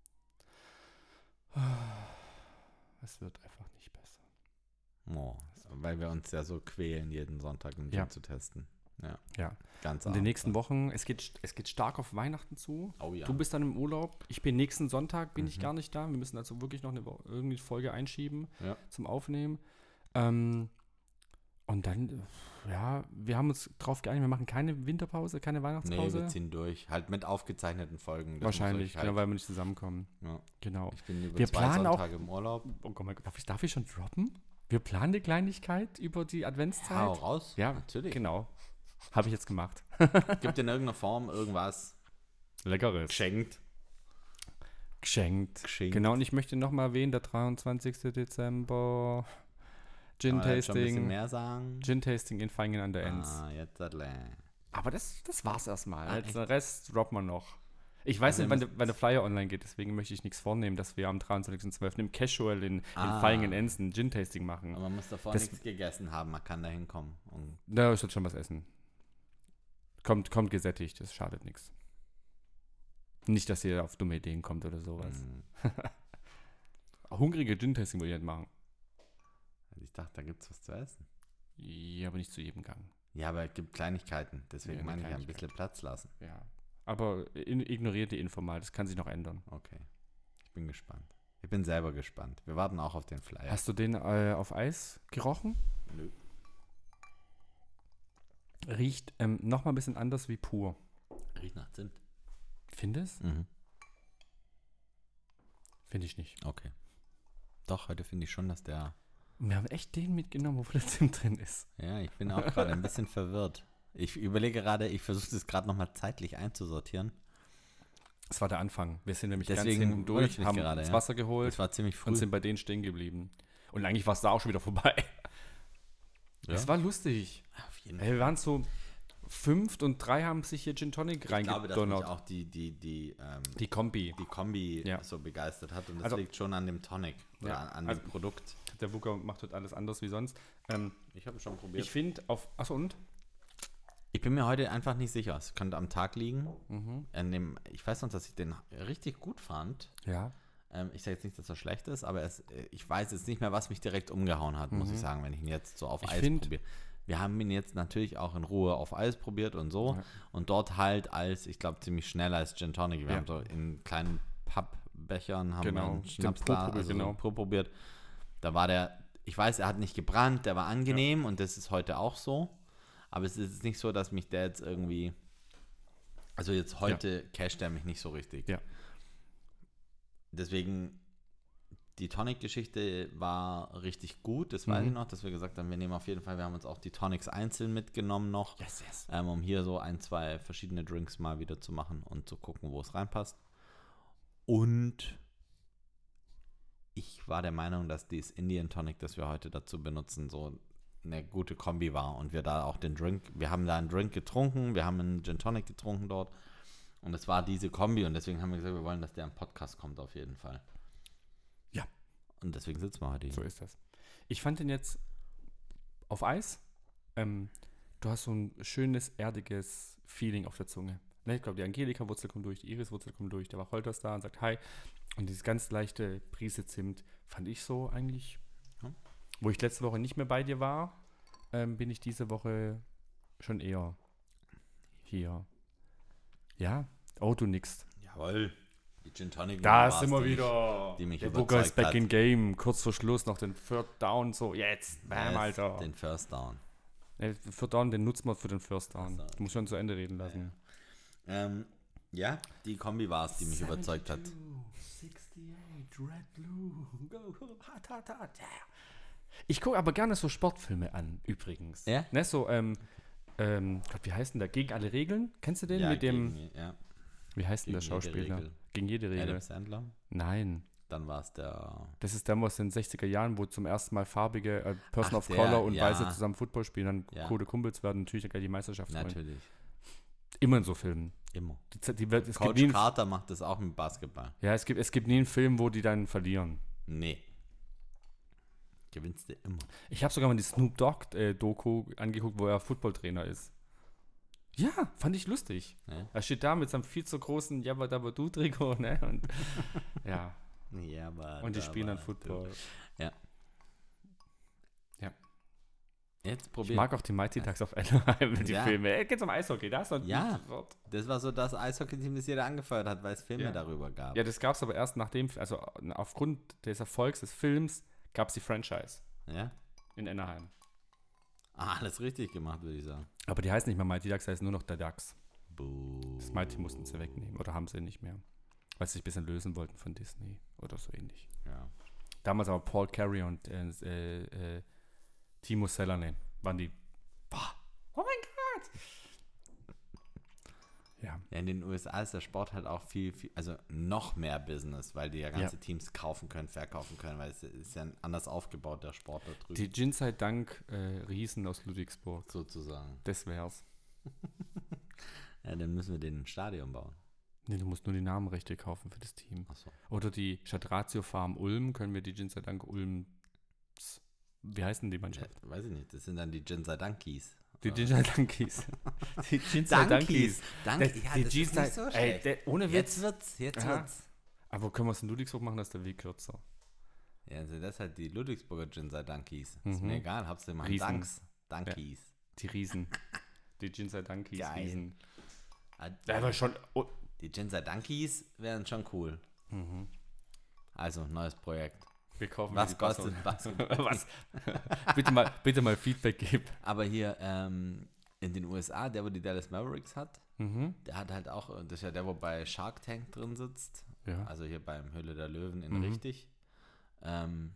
Speaker 2: Es wird einfach nicht besser.
Speaker 3: Oh, weil wir uns ja so quälen, jeden Sonntag einen Gin
Speaker 2: Ja.
Speaker 3: zu testen. Ja,
Speaker 2: Ja.
Speaker 3: ganz
Speaker 2: In den
Speaker 3: arg.
Speaker 2: nächsten Wochen, es geht, es geht stark auf Weihnachten zu.
Speaker 3: Oh ja.
Speaker 2: Du bist dann im Urlaub. Ich bin nächsten Sonntag, bin ich
Speaker 3: Mhm.
Speaker 2: gar nicht da. Wir müssen also wirklich noch eine Wo- irgendwie Folge einschieben
Speaker 3: Ja.
Speaker 2: zum Aufnehmen. Ähm, und dann, äh, ja, wir haben uns drauf geeinigt, wir machen keine Winterpause, keine
Speaker 3: Nee,
Speaker 2: Weihnachtspause.
Speaker 3: wir ziehen durch. Halt mit aufgezeichneten Folgen. Das
Speaker 2: Wahrscheinlich,
Speaker 3: muss euch halt,
Speaker 2: genau, weil wir nicht zusammenkommen.
Speaker 3: ja.
Speaker 2: Genau.
Speaker 3: Ich bin über
Speaker 2: Wir
Speaker 3: zwei
Speaker 2: planen auch-
Speaker 3: Sonntage im Urlaub.
Speaker 2: Oh Gott, mein Gott, darf ich, darf ich schon droppen? Wir planen eine Kleinigkeit über die Adventszeit.
Speaker 3: Hau raus.
Speaker 2: Ja,
Speaker 3: natürlich.
Speaker 2: Genau. Habe ich jetzt gemacht.
Speaker 3: Gibt in irgendeiner Form irgendwas
Speaker 2: Leckeres.
Speaker 3: geschenkt.
Speaker 2: Geschenkt.
Speaker 3: Geschenkt.
Speaker 2: Genau, und ich möchte nochmal erwähnen, der dreiundzwanzigsten Dezember, Gin
Speaker 3: Kann man da jetzt schon ein bisschen
Speaker 2: Tasting.
Speaker 3: mehr sagen?
Speaker 2: Gin Tasting in Feingen an der Enz.
Speaker 3: Ah, jetzt hat er.
Speaker 2: Aber das, das war's erstmal.
Speaker 3: Ah,
Speaker 2: Jetzt den Rest droppen wir noch. Ich weiß
Speaker 3: Also
Speaker 2: nicht,
Speaker 3: ihr
Speaker 2: wann,
Speaker 3: müsst-
Speaker 2: der- wann der Flyer online geht, deswegen möchte ich nichts vornehmen, dass wir am dreiundzwanzigsten zwölften im Casual in,
Speaker 3: Ah.
Speaker 2: in Feingen-Enz ein Gin-Tasting machen.
Speaker 3: Aber man muss davor
Speaker 2: Das-
Speaker 3: nichts gegessen haben, man kann da hinkommen. Und
Speaker 2: Da ist jetzt schon was essen. Kommt, kommt gesättigt, das schadet nichts. Nicht, dass ihr auf dumme Ideen kommt oder sowas.
Speaker 3: mm,
Speaker 2: Hungrige Gin-Tasting würde ich nicht machen.
Speaker 3: ich dachte, da gibt es was zu essen.
Speaker 2: Ja, aber nicht zu jedem Gang.
Speaker 3: Ja, aber es gibt Kleinigkeiten. Deswegen
Speaker 2: Ja,
Speaker 3: meine ich ja ein
Speaker 2: Kleinigkeit.
Speaker 3: bisschen Platz lassen.
Speaker 2: Ja. Aber in, ignoriert die Info mal, das kann sich noch ändern.
Speaker 3: Okay. Ich bin gespannt. Ich bin selber gespannt. Wir warten auch auf den Flyer.
Speaker 2: Hast du den äh, auf Eis gerochen?
Speaker 3: Nö.
Speaker 2: Riecht ähm, nochmal ein bisschen anders wie pur.
Speaker 3: Riecht nach Zimt.
Speaker 2: Findest?
Speaker 3: Mhm.
Speaker 2: Finde ich nicht.
Speaker 3: Okay. Doch, heute finde ich schon, dass der.
Speaker 2: Wir haben echt den mitgenommen, wo der Zimt drin ist.
Speaker 3: Ja, ich bin auch gerade ein bisschen verwirrt. Ich überlege gerade, ich versuche das gerade nochmal zeitlich einzusortieren.
Speaker 2: Das war der Anfang. Wir sind nämlich
Speaker 3: Deswegen
Speaker 2: ganz hinten
Speaker 3: wundert
Speaker 2: durch,
Speaker 3: mich
Speaker 2: haben
Speaker 3: gerade,
Speaker 2: das
Speaker 3: ja.
Speaker 2: Wasser geholt
Speaker 3: Das war ziemlich früh.
Speaker 2: und sind bei denen stehen geblieben. Und eigentlich war es da auch schon wieder vorbei.
Speaker 3: Ja?
Speaker 2: Es war lustig.
Speaker 3: Auf jeden
Speaker 2: Ey, wir waren so fünft und drei haben sich hier Gin Tonic
Speaker 3: Ich glaube, dass mich
Speaker 2: reingedonnert.
Speaker 3: auch die, die, die, ähm,
Speaker 2: Die Kombi.
Speaker 3: die Kombi
Speaker 2: Ja.
Speaker 3: so begeistert hat. Und das
Speaker 2: Also-
Speaker 3: liegt schon an dem Tonic. Oder
Speaker 2: Ja,
Speaker 3: an, an
Speaker 2: also-
Speaker 3: dem Produkt.
Speaker 2: Der Wucker macht heute alles anders wie sonst. Ähm,
Speaker 3: Ich habe schon probiert.
Speaker 2: ich
Speaker 3: Ich,
Speaker 2: finde auf. Achso, und?
Speaker 3: ich bin mir heute einfach nicht sicher. Es könnte am Tag liegen.
Speaker 2: Mhm.
Speaker 3: An dem, ich weiß noch, dass ich den richtig gut fand.
Speaker 2: Ja.
Speaker 3: Ähm, ich sage jetzt nicht, dass er schlecht ist, aber es, äh, ich weiß jetzt nicht mehr, was mich direkt umgehauen hat, muss
Speaker 2: Mhm.
Speaker 3: ich sagen, wenn ich ihn jetzt so auf
Speaker 2: Ich
Speaker 3: Eis
Speaker 2: find-
Speaker 3: probiere. Wir haben ihn jetzt natürlich auch in Ruhe auf Eis probiert und so.
Speaker 2: Ja.
Speaker 3: Und dort halt als, ich glaube, ziemlich schnell als Gin Tonic. Wir
Speaker 2: Ja.
Speaker 3: haben so in kleinen Pappbechern haben
Speaker 2: Genau,
Speaker 3: wir einen
Speaker 2: den
Speaker 3: Schnaps
Speaker 2: Pro
Speaker 3: da,
Speaker 2: probiert,
Speaker 3: also
Speaker 2: genau.
Speaker 3: so Pro probiert. Da war der, ich weiß, er hat nicht gebrannt, der war angenehm und das ist heute auch so. Aber es ist nicht so, dass mich der jetzt irgendwie, also jetzt heute casht er mich nicht so richtig.
Speaker 2: Ja.
Speaker 3: Deswegen, die Tonic-Geschichte war richtig gut, das weiß
Speaker 2: Mhm.
Speaker 3: ich noch, dass wir gesagt haben, wir nehmen auf jeden Fall, wir haben uns auch die Tonics einzeln mitgenommen noch,
Speaker 2: Yes, yes.
Speaker 3: ähm, um hier so ein, zwei verschiedene Drinks mal wieder zu machen und zu gucken, wo es reinpasst. Und ich war der Meinung, dass dieses Indian Tonic, das wir heute dazu benutzen, so eine gute Kombi war und wir da auch den Drink, wir haben da einen Drink getrunken, wir haben einen Gin Tonic getrunken dort und es war diese Kombi und deswegen haben wir gesagt, wir wollen, dass der im Podcast kommt auf jeden Fall.
Speaker 2: Ja.
Speaker 3: Und deswegen sitzen wir heute hier.
Speaker 2: So ist das. Ich fand den jetzt auf Eis. Ähm, du hast so ein schönes, erdiges Feeling auf der Zunge. Ne, ich glaube, die Angelika-Wurzel kommt durch, die Iris-Wurzel kommt durch, der Wacholder ist da und sagt Hi. Und dieses ganz leichte Prise Zimt fand ich so eigentlich,
Speaker 3: Ja.
Speaker 2: wo ich letzte Woche nicht mehr bei dir war, ähm, bin ich diese Woche schon eher hier. Ja, oh, du nix.
Speaker 3: Jawohl. Die Gin Tonic.
Speaker 2: Da
Speaker 3: war's,
Speaker 2: sind wir
Speaker 3: die mich-
Speaker 2: wieder.
Speaker 3: die mich
Speaker 2: Der Booker ist
Speaker 3: überzeugt
Speaker 2: back
Speaker 3: hat.
Speaker 2: in game. Kurz vor Schluss noch den Third Down. So, jetzt. Bam,
Speaker 3: Yes,
Speaker 2: Alter.
Speaker 3: Den First Down.
Speaker 2: Den Third Down, den nutzt man für den First Down.
Speaker 3: Ach so.
Speaker 2: Du musst schon zu Ende reden lassen.
Speaker 3: Ähm, ja, die Kombi war es, die mich überzeugt hat.
Speaker 2: sechsundachtzig, Red Blue. Go, go, hot, hot, hot. Yeah. Ich gucke aber gerne so Sportfilme an, übrigens.
Speaker 3: Ja?
Speaker 2: Ne, so, ähm, ähm, Gott, wie heißt denn der? Gegen alle Regeln? Kennst du den?
Speaker 3: Ja,
Speaker 2: Mit dem,
Speaker 3: gegen, ja,
Speaker 2: wie heißt denn der
Speaker 3: gegen jede
Speaker 2: Schauspieler?
Speaker 3: Regel.
Speaker 2: Gegen jede Regel.
Speaker 3: Adam Sandler.
Speaker 2: Nein.
Speaker 3: Dann war es der...
Speaker 2: Das ist damals in den sechziger Jahren, wo zum ersten Mal farbige äh, Person
Speaker 3: Ach,
Speaker 2: of
Speaker 3: der,
Speaker 2: Color und
Speaker 3: ja.
Speaker 2: Weiße zusammen Football spielen, dann
Speaker 3: Ja.
Speaker 2: coole Kumpels werden, natürlich gleich die Meisterschaft holen.
Speaker 3: Natürlich.
Speaker 2: Immer in so Filmen.
Speaker 3: Immer.
Speaker 2: Die, Z- die, wird- es gibt
Speaker 3: Coach
Speaker 2: nie einen,
Speaker 3: Carter macht das auch mit Basketball.
Speaker 2: ja, es gibt, es gibt nie einen Film, wo die dann verlieren.
Speaker 3: Nee. Gewinnst du immer.
Speaker 2: Ich habe sogar mal die Snoop Dogg-Doku angeguckt, wo er Footballtrainer ist. Ja, fand ich lustig.
Speaker 3: Ja.
Speaker 2: Er steht da mit seinem viel zu großen Jabba Dabba Du-Trikot, ne? Und, ja,
Speaker 3: Ja, aber...
Speaker 2: und die
Speaker 3: aber-
Speaker 2: spielen dann Football.
Speaker 3: Ja.
Speaker 2: Ja.
Speaker 3: Jetzt
Speaker 2: Ich
Speaker 3: probier.
Speaker 2: mag auch die Mighty Ducks of Anaheim, die
Speaker 3: Ja.
Speaker 2: Filme. Ey, geht's um Eishockey, da ist doch ein
Speaker 3: Ja.
Speaker 2: gutes Wort.
Speaker 3: Das war so das Eishockey-Team, das jeder angefeuert hat, weil es Filme
Speaker 2: Ja.
Speaker 3: darüber gab.
Speaker 2: Ja, das gab es aber erst nachdem, also aufgrund des Erfolgs des Films, gab es die Franchise
Speaker 3: Ja?
Speaker 2: in Anaheim.
Speaker 3: Ah, alles richtig gemacht, würde ich sagen.
Speaker 2: Aber die heißt nicht mehr Mighty Ducks, heißt nur noch der Ducks.
Speaker 3: Buh.
Speaker 2: Das Mighty mussten sie wegnehmen oder haben sie nicht mehr. Weil sie sich ein bisschen lösen wollten von Disney oder so ähnlich.
Speaker 3: Ja.
Speaker 2: Damals aber Paul Carey und äh, äh, äh, Timo Selänne waren die. Boah, oh mein Gott! Ja,
Speaker 3: Ja, in den U S A ist der Sport halt auch viel, viel, also noch mehr Business, weil die ja ganze
Speaker 2: Ja.
Speaker 3: Teams kaufen können, verkaufen können, weil es ist ja ein anders aufgebaut, der Sport da drüben,
Speaker 2: die Gin sei Dank äh, Riesen aus Ludwigsburg.
Speaker 3: sozusagen.
Speaker 2: Das wär's.
Speaker 3: Ja, dann müssen wir den ein Stadion bauen.
Speaker 2: Nee, du musst nur die Namenrechte kaufen für das Team.
Speaker 3: Achso.
Speaker 2: Oder die Stadtratio Farm Ulm können wir die Gin sei Dank Ulm. Wie heißt denn die
Speaker 3: Ja,
Speaker 2: Mannschaft?
Speaker 3: weiß ich nicht, das sind dann die Jinsei Dunkies.
Speaker 2: Die Gin sei Dankies. Die Gin sei Dankies.
Speaker 3: Danke,
Speaker 2: Das-
Speaker 3: ja,
Speaker 2: die
Speaker 3: das
Speaker 2: Gin
Speaker 3: ist
Speaker 2: sei-
Speaker 3: nicht so
Speaker 2: ey,
Speaker 3: schlecht.
Speaker 2: der- ohne Witz.
Speaker 3: Jetzt wird's, jetzt
Speaker 2: Ja.
Speaker 3: wird's.
Speaker 2: Aber wo können wir es in Ludwigsburg machen, dass der Weg kürzer?
Speaker 3: Ja, also das ist halt die Ludwigsburger Jinsei Dunkies. Ist
Speaker 2: Mhm.
Speaker 3: mir egal, Hauptsache mal
Speaker 2: Riesen.
Speaker 3: Dunks. Dunkies.
Speaker 2: Die Riesen. Die Gin sei Dankies
Speaker 3: Geil.
Speaker 2: Riesen.
Speaker 3: Ah,
Speaker 2: Ja, aber schon. Oh.
Speaker 3: Die Jinsei Dunkies wären schon cool.
Speaker 2: Mhm.
Speaker 3: Also, neues Projekt.
Speaker 2: Wir kaufen
Speaker 3: Was
Speaker 2: die Basso-
Speaker 3: kostet Basketball?
Speaker 2: Was? bitte, mal, bitte mal Feedback geben.
Speaker 3: Aber hier ähm, in den U S A, der, wo die Dallas Mavericks hat,
Speaker 2: Mhm.
Speaker 3: der hat halt auch, das ist ja der, wo bei Shark Tank drin sitzt,
Speaker 2: Ja.
Speaker 3: also hier beim Höhle der Löwen in
Speaker 2: Mhm.
Speaker 3: richtig, ähm,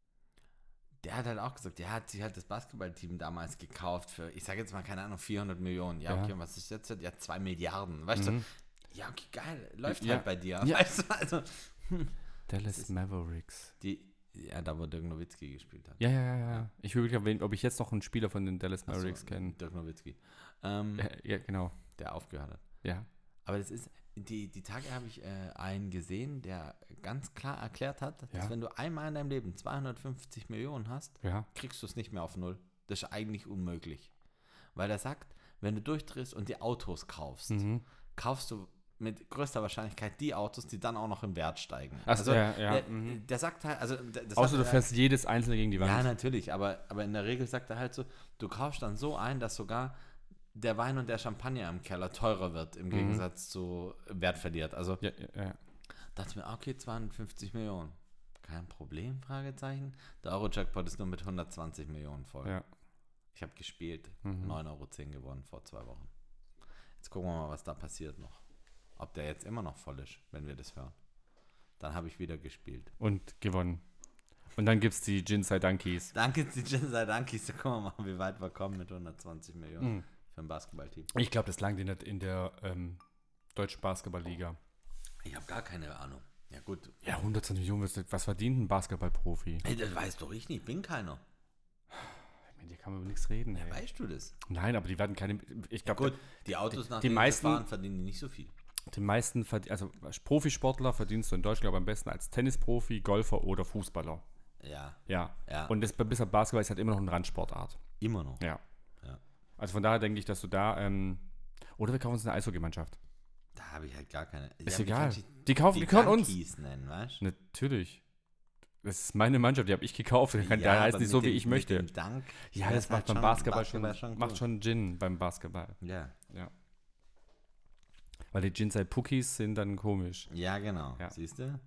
Speaker 3: der hat halt auch gesagt, der hat sich halt das Basketballteam damals gekauft für, ich sage jetzt mal, keine Ahnung, vierhundert Millionen. Ja,
Speaker 2: Ja.
Speaker 3: okay, und was ist jetzt? Ja, zwei Milliarden. Weißt
Speaker 2: Mhm.
Speaker 3: du, ja, okay, geil, läuft
Speaker 2: Ja.
Speaker 3: halt bei dir.
Speaker 2: Ja.
Speaker 3: Weißt du, also,
Speaker 2: Dallas
Speaker 3: ist-
Speaker 2: Mavericks.
Speaker 3: die, ja, da wo Dirk Nowitzki gespielt hat.
Speaker 2: Ja, ja, ja, ja. Ich will wirklich, ob ich jetzt noch einen Spieler von den Dallas
Speaker 3: Ach so,
Speaker 2: Mavericks kenne.
Speaker 3: Dirk Nowitzki. Ähm,
Speaker 2: Ja, ja, genau.
Speaker 3: der aufgehört hat.
Speaker 2: Ja.
Speaker 3: Aber das ist, die, die Tage habe ich äh, einen gesehen, der ganz klar erklärt hat, dass
Speaker 2: Ja.
Speaker 3: wenn du einmal in deinem Leben zweihundertfünfzig Millionen hast,
Speaker 2: Ja.
Speaker 3: kriegst du es nicht mehr auf Null. Das ist eigentlich unmöglich. Weil er sagt, wenn du durchdrehst und die Autos kaufst,
Speaker 2: Mhm.
Speaker 3: kaufst du mit größter Wahrscheinlichkeit die Autos, die dann auch noch im Wert steigen.
Speaker 2: Ach so, ja, ja,
Speaker 3: Der,
Speaker 2: mhm.
Speaker 3: der sagt halt, also der- das
Speaker 2: Außer
Speaker 3: sagt
Speaker 2: du
Speaker 3: er-
Speaker 2: fährst jedes einzelne gegen die Wand.
Speaker 3: ja, natürlich, aber, aber in der Regel sagt er halt so, du kaufst dann so ein, dass sogar der Wein und der Champagner im Keller teurer wird, im
Speaker 2: Mhm.
Speaker 3: Gegensatz zu Wert verliert. Also
Speaker 2: Ja, ja, ja.
Speaker 3: dachte ich mir, okay, zweihundertfünfzig Millionen. Kein Problem, Fragezeichen. Der Euro-Jackpot ist nur mit hundertzwanzig Millionen voll.
Speaker 2: Ja.
Speaker 3: Ich habe gespielt,
Speaker 2: Mhm.
Speaker 3: neun Euro zehn gewonnen vor zwei Wochen. Jetzt gucken wir mal, was da passiert noch. Ob der jetzt immer noch voll ist, wenn wir das hören. Dann habe ich wieder gespielt.
Speaker 2: Und gewonnen. Und dann gibt es die Gin sei Dankies.
Speaker 3: Danke, die Jinsei Dankis. Da gucken wir mal, wie weit wir kommen mit hundertzwanzig Millionen
Speaker 2: Mhm.
Speaker 3: für ein Basketballteam.
Speaker 2: Ich glaube, das langt nicht in der ähm, deutschen Basketballliga.
Speaker 3: Ich habe gar keine Ahnung. Ja gut,
Speaker 2: Ja, hundertzwanzig Millionen, was, was verdient ein Basketballprofi?
Speaker 3: hey, das weiß doch ich nicht, bin keiner.
Speaker 2: Ich meine, hier kann man über nichts reden.
Speaker 3: Ja,
Speaker 2: ey.
Speaker 3: weißt du das?
Speaker 2: Nein, aber die werden keine. Ich
Speaker 3: Ja,
Speaker 2: glaube,
Speaker 3: gut, die Autos nach
Speaker 2: die
Speaker 3: denen
Speaker 2: meisten-
Speaker 3: sie fahren, verdienen die nicht so viel.
Speaker 2: die meisten, verd- also als Profisportler verdienst du in Deutschland glaube ich, am besten als Tennisprofi, Golfer oder Fußballer.
Speaker 3: Ja,
Speaker 2: Ja.
Speaker 3: ja,
Speaker 2: Und das bis auf Basketball ist halt immer noch eine Randsportart.
Speaker 3: immer noch.
Speaker 2: Ja.
Speaker 3: Ja.
Speaker 2: Also von daher denke ich, dass du da. Ähm, oder wir kaufen uns eine Eishockeymannschaft.
Speaker 3: Da habe ich halt gar keine.
Speaker 2: Ist
Speaker 3: Ja,
Speaker 2: egal.
Speaker 3: wie kann ich
Speaker 2: Die kaufen, die gehören uns.
Speaker 3: Dunkies nennen, weißt du?
Speaker 2: Natürlich. Das ist meine Mannschaft, die habe ich gekauft. Die kann, da heißt
Speaker 3: aber
Speaker 2: die
Speaker 3: mit
Speaker 2: so, wie
Speaker 3: dem-
Speaker 2: ich
Speaker 3: mit
Speaker 2: möchte.
Speaker 3: dem Dank
Speaker 2: Ja,
Speaker 3: wäre
Speaker 2: das
Speaker 3: es
Speaker 2: macht
Speaker 3: halt
Speaker 2: beim Basketball, schon,
Speaker 3: cool.
Speaker 2: macht schon Gin beim Basketball.
Speaker 3: Ja.
Speaker 2: Ja. Weil die Gin sei Pookies sind dann komisch.
Speaker 3: Ja, genau.
Speaker 2: Ja.
Speaker 3: Siehst du?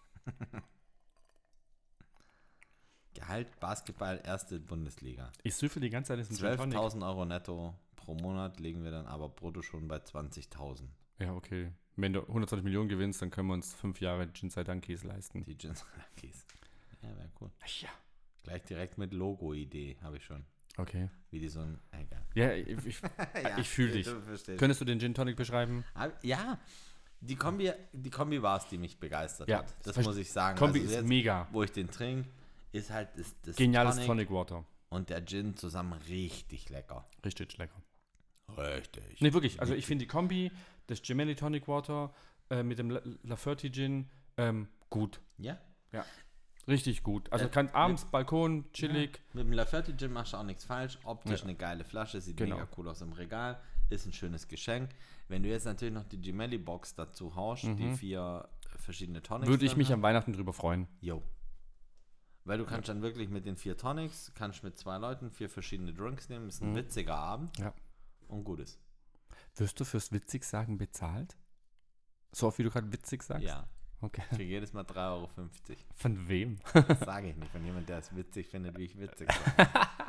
Speaker 3: Gehalt Basketball, erste Bundesliga.
Speaker 2: Ich süffel die ganze Zeit diesen Gin Tonic.
Speaker 3: zwölftausend Euro netto pro Monat legen wir dann aber brutto schon bei zwanzigtausend.
Speaker 2: Ja, okay. Wenn du hundertzwanzig Millionen gewinnst, dann können wir uns fünf Jahre Gin sei Dankies leisten.
Speaker 3: Die Gins Keys. Ja, wäre cool.
Speaker 2: Ja.
Speaker 3: Gleich direkt mit Logo-Idee habe ich schon.
Speaker 2: Okay.
Speaker 3: Wie die so ein. Egal.
Speaker 2: Ja, ich, ich,
Speaker 3: Ja,
Speaker 2: ich fühle dich.
Speaker 3: du verstehst.
Speaker 2: Könntest du den Gin Tonic beschreiben?
Speaker 3: Aber, ja, Die Kombi, die Kombi war es, die mich begeistert
Speaker 2: Ja,
Speaker 3: hat. Das
Speaker 2: das
Speaker 3: muss ich sagen.
Speaker 2: Kombi
Speaker 3: Also
Speaker 2: ist
Speaker 3: jetzt,
Speaker 2: mega.
Speaker 3: wo ich den trinke, ist halt das, das
Speaker 2: Geniales
Speaker 3: Tonic
Speaker 2: Tonic Water.
Speaker 3: und der Gin zusammen richtig lecker.
Speaker 2: Richtig lecker.
Speaker 3: Richtig.
Speaker 2: Nee, wirklich. Also ich finde die Kombi, das Gemelli Tonic Water äh, mit dem La- Laferty Gin, ähm, gut.
Speaker 3: Ja?
Speaker 2: Ja. Richtig gut. Also
Speaker 3: Äh,
Speaker 2: kann abends, Balkon, chillig.
Speaker 3: Mit dem Laferty Gin machst du auch nichts falsch. Optisch
Speaker 2: Ja.
Speaker 3: eine geile Flasche, sieht
Speaker 2: Genau.
Speaker 3: mega cool aus im Regal. Ist ein schönes Geschenk. Wenn du jetzt natürlich noch die Gemelli Box dazu haust, die vier verschiedene Tonics.
Speaker 2: Würde ich
Speaker 3: drin
Speaker 2: mich
Speaker 3: hat.
Speaker 2: am Weihnachten drüber freuen.
Speaker 3: Jo. Weil du kannst dann wirklich mit den vier Tonics, kannst mit zwei Leuten vier verschiedene Drinks nehmen. Ist ein
Speaker 2: Mhm.
Speaker 3: witziger Abend
Speaker 2: Ja.
Speaker 3: und gut ist.
Speaker 2: Wirst du fürs witzig sagen bezahlt? So oft wie du gerade witzig sagst?
Speaker 3: Ja.
Speaker 2: Okay.
Speaker 3: Ich kriege jedes Mal drei Euro fünfzig.
Speaker 2: Von wem?
Speaker 3: Das sage ich nicht. Von jemand, der es witzig findet, wie ich witzig sage.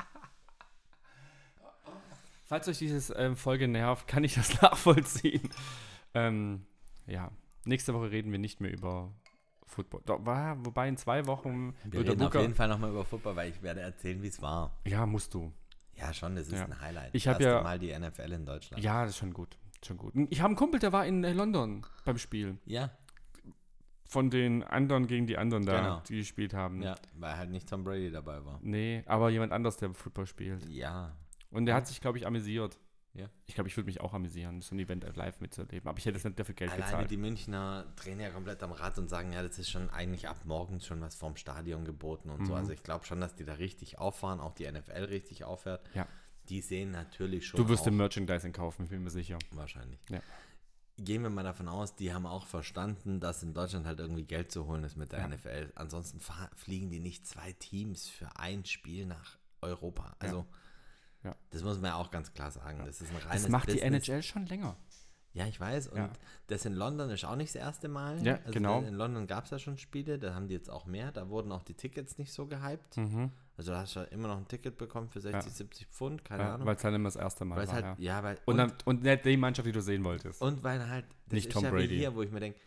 Speaker 2: Falls euch diese ähm, Folge nervt, kann ich das nachvollziehen. ähm, ja, nächste Woche reden wir nicht mehr über Football. Doch, war, wobei in zwei Wochen
Speaker 3: Wir
Speaker 2: wird der
Speaker 3: reden auf
Speaker 2: Booker-
Speaker 3: jeden Fall nochmal über Football, weil ich werde erzählen, wie es war.
Speaker 2: Ja, musst du.
Speaker 3: Ja, schon, das ist
Speaker 2: Ja.
Speaker 3: ein Highlight.
Speaker 2: Ich hab
Speaker 3: Das erste
Speaker 2: ja-
Speaker 3: Mal die N F L in Deutschland.
Speaker 2: Ja, das ist schon gut. Schon gut. Ich habe einen Kumpel, der war in äh, London beim Spiel.
Speaker 3: Ja,
Speaker 2: Von den anderen gegen die anderen da,
Speaker 3: Genau.
Speaker 2: die gespielt haben.
Speaker 3: ja, weil halt nicht Tom Brady dabei war.
Speaker 2: Nee, aber jemand anders, der Football spielt.
Speaker 3: Ja,
Speaker 2: Und der hat sich, glaube ich, amüsiert.
Speaker 3: Ja.
Speaker 2: Ich glaube, ich würde mich auch amüsieren, so ein Event live mitzuerleben. Aber ich hätte es nicht dafür Geld
Speaker 3: alleine
Speaker 2: bezahlt.
Speaker 3: die Münchner drehen ja komplett am Rad und sagen, ja, das ist schon eigentlich ab morgens schon was vorm Stadion geboten und so.
Speaker 2: Mhm.
Speaker 3: Also ich glaube schon, dass die da richtig auffahren, auch die N F L richtig auffährt.
Speaker 2: Ja.
Speaker 3: Die sehen natürlich schon
Speaker 2: Du wirst
Speaker 3: auch,
Speaker 2: den Merchandising kaufen, ich bin mir sicher.
Speaker 3: wahrscheinlich.
Speaker 2: Ja.
Speaker 3: Gehen wir mal davon aus, die haben auch verstanden, dass in Deutschland halt irgendwie Geld zu holen ist mit der
Speaker 2: Ja.
Speaker 3: N F L. Ansonsten fahr, fliegen die nicht zwei Teams für ein Spiel nach Europa. Also
Speaker 2: Ja.
Speaker 3: das muss man ja auch ganz klar sagen. Das ist ein reines
Speaker 2: Das macht die N
Speaker 3: Business.
Speaker 2: H L schon länger.
Speaker 3: Ja, ich weiß. Und
Speaker 2: Ja.
Speaker 3: das in London ist auch nicht das erste Mal.
Speaker 2: Ja,
Speaker 3: also
Speaker 2: genau.
Speaker 3: In London gab es ja schon Spiele, da haben die jetzt auch mehr. Da wurden auch die Tickets nicht so gehypt.
Speaker 2: Mhm.
Speaker 3: Also da hast du ja immer noch ein Ticket bekommen für sechzig,
Speaker 2: Ja.
Speaker 3: siebzig Pfund, keine
Speaker 2: Ja,
Speaker 3: Ahnung.
Speaker 2: weil es dann immer das erste Mal
Speaker 3: Weil es
Speaker 2: war.
Speaker 3: halt,
Speaker 2: ja.
Speaker 3: ja, weil,
Speaker 2: Und,
Speaker 3: und,
Speaker 2: dann, und nicht die Mannschaft, die du sehen wolltest.
Speaker 3: und weil halt, das
Speaker 2: Nicht
Speaker 3: ist
Speaker 2: Tom
Speaker 3: ja
Speaker 2: Brady.
Speaker 3: wie hier, wo ich mir denke,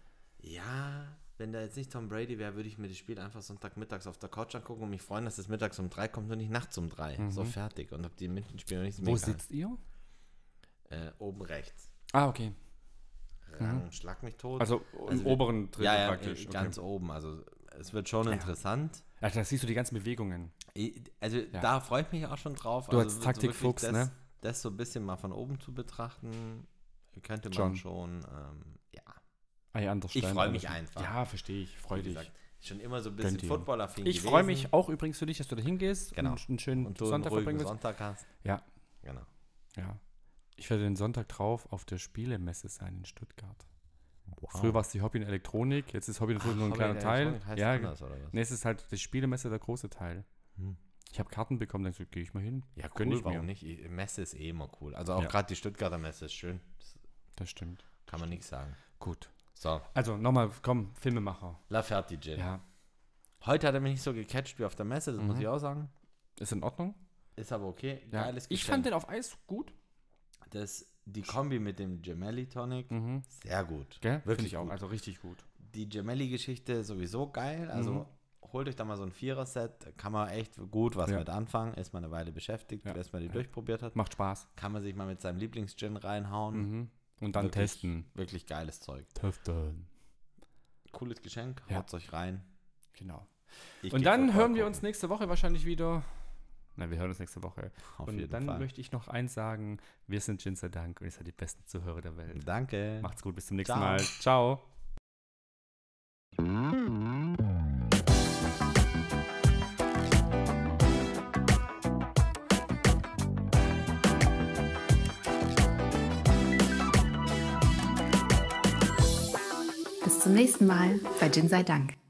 Speaker 3: ja, wenn da jetzt nicht Tom Brady wäre, würde ich mir das Spiel einfach Sonntagmittags auf der Couch angucken und mich freuen, dass das mittags um drei kommt und nicht nachts um drei.
Speaker 2: Mhm.
Speaker 3: So fertig. Und ob die München-Spiele nicht
Speaker 2: Wo sitzt ihr?
Speaker 3: Äh, oben rechts.
Speaker 2: Ah, okay.
Speaker 3: Rang, schlag mich tot.
Speaker 2: Also,
Speaker 3: Also
Speaker 2: im
Speaker 3: wir-
Speaker 2: oberen Drittel
Speaker 3: ja, ja,
Speaker 2: praktisch.
Speaker 3: äh, ganz oben. Also es wird schon
Speaker 2: Ja.
Speaker 3: interessant.
Speaker 2: Ja, da siehst du die ganzen Bewegungen.
Speaker 3: Ich- Also
Speaker 2: Ja.
Speaker 3: da freue ich mich auch schon drauf.
Speaker 2: Du
Speaker 3: also
Speaker 2: als Taktikfuchs,
Speaker 3: das,
Speaker 2: ne?
Speaker 3: Das so ein bisschen mal von oben zu betrachten, könnte man
Speaker 2: Schon.
Speaker 3: schon, ähm, ja.
Speaker 2: I understand.
Speaker 3: Ich freu mich
Speaker 2: alles.
Speaker 3: einfach.
Speaker 2: Ja, verstehe ich. Freu
Speaker 3: Wie
Speaker 2: dich.
Speaker 3: gesagt, schon immer so ein
Speaker 2: Gönnt
Speaker 3: bisschen
Speaker 2: dir.
Speaker 3: Footballaffin
Speaker 2: Ich
Speaker 3: gewesen.
Speaker 2: freue mich auch übrigens für dich, dass du da hingehst
Speaker 3: Genau.
Speaker 2: und einen schönen
Speaker 3: und du
Speaker 2: Sonntag
Speaker 3: einen
Speaker 2: verbringen
Speaker 3: ruhigen
Speaker 2: wirst.
Speaker 3: Sonntag hast.
Speaker 2: Ja,
Speaker 3: Genau.
Speaker 2: ja. Ich werde den Sonntag drauf auf der Spielemesse sein in Stuttgart.
Speaker 3: Wow.
Speaker 2: Früher war es die Hobby und Elektronik, jetzt ist Hobby und Elektronik nur ein
Speaker 3: Hobby
Speaker 2: kleiner
Speaker 3: und
Speaker 2: Teil.
Speaker 3: Elektronik heißt
Speaker 2: Ja,
Speaker 3: anders, oder was?
Speaker 2: nee, es ist halt die Spielemesse der große Teil.
Speaker 3: Hm.
Speaker 2: Ich habe Karten bekommen, dann gehe ich mal hin.
Speaker 3: Ja,
Speaker 2: Gönn
Speaker 3: cool,
Speaker 2: ich mir.
Speaker 3: warum nicht? Ich- Messe ist eh immer cool. Also auch
Speaker 2: Ja.
Speaker 3: gerade die Stuttgarter Messe ist schön. Das
Speaker 2: Das stimmt.
Speaker 3: kann man nichts sagen.
Speaker 2: Gut.
Speaker 3: So,
Speaker 2: Also nochmal, komm, Filmemacher.
Speaker 3: La Ferti Gin.
Speaker 2: Ja,
Speaker 3: Heute hat er mich nicht so gecatcht wie auf der Messe, das
Speaker 2: Mhm.
Speaker 3: muss ich auch sagen.
Speaker 2: ist in Ordnung.
Speaker 3: Ist aber okay.
Speaker 2: Ja.
Speaker 3: Geiles
Speaker 2: Ich
Speaker 3: Geschenk.
Speaker 2: fand den auf Eis gut.
Speaker 3: das, die Kombi mit dem Gemelli Tonic,
Speaker 2: Mhm.
Speaker 3: sehr gut.
Speaker 2: Gell? Finde
Speaker 3: Wirklich
Speaker 2: ich auch.
Speaker 3: gut.
Speaker 2: Also richtig gut.
Speaker 3: Die Gemelli-Geschichte sowieso geil. Also
Speaker 2: Mhm.
Speaker 3: holt euch da mal so ein Vierer-Set. Kann man echt gut was
Speaker 2: Ja.
Speaker 3: mit anfangen. Ist man eine Weile beschäftigt,
Speaker 2: Ja.
Speaker 3: bis man die
Speaker 2: Ja.
Speaker 3: durchprobiert hat.
Speaker 2: Macht Spaß.
Speaker 3: Kann man sich mal mit seinem Lieblings-Gin reinhauen.
Speaker 2: Mhm. Und dann
Speaker 3: Wirklich,
Speaker 2: testen.
Speaker 3: Wirklich geiles Zeug.
Speaker 2: Testen.
Speaker 3: Cooles Geschenk.
Speaker 2: Ja.
Speaker 3: Haut's euch rein.
Speaker 2: Genau.
Speaker 3: Ich
Speaker 2: Und
Speaker 3: geh
Speaker 2: dann
Speaker 3: Football
Speaker 2: hören wir
Speaker 3: gucken.
Speaker 2: uns nächste Woche wahrscheinlich wieder. Nein, wir hören uns nächste Woche.
Speaker 3: Auf
Speaker 2: und
Speaker 3: jeden
Speaker 2: dann
Speaker 3: Fall.
Speaker 2: möchte ich noch eins sagen. Wir sind Gin sei Dank und ihr seid die besten Zuhörer der Welt.
Speaker 3: Danke.
Speaker 2: Macht's gut, bis zum nächsten
Speaker 3: Ciao.
Speaker 2: Mal. Ciao.
Speaker 1: Bis zum nächsten Mal bei Gin sei Dank.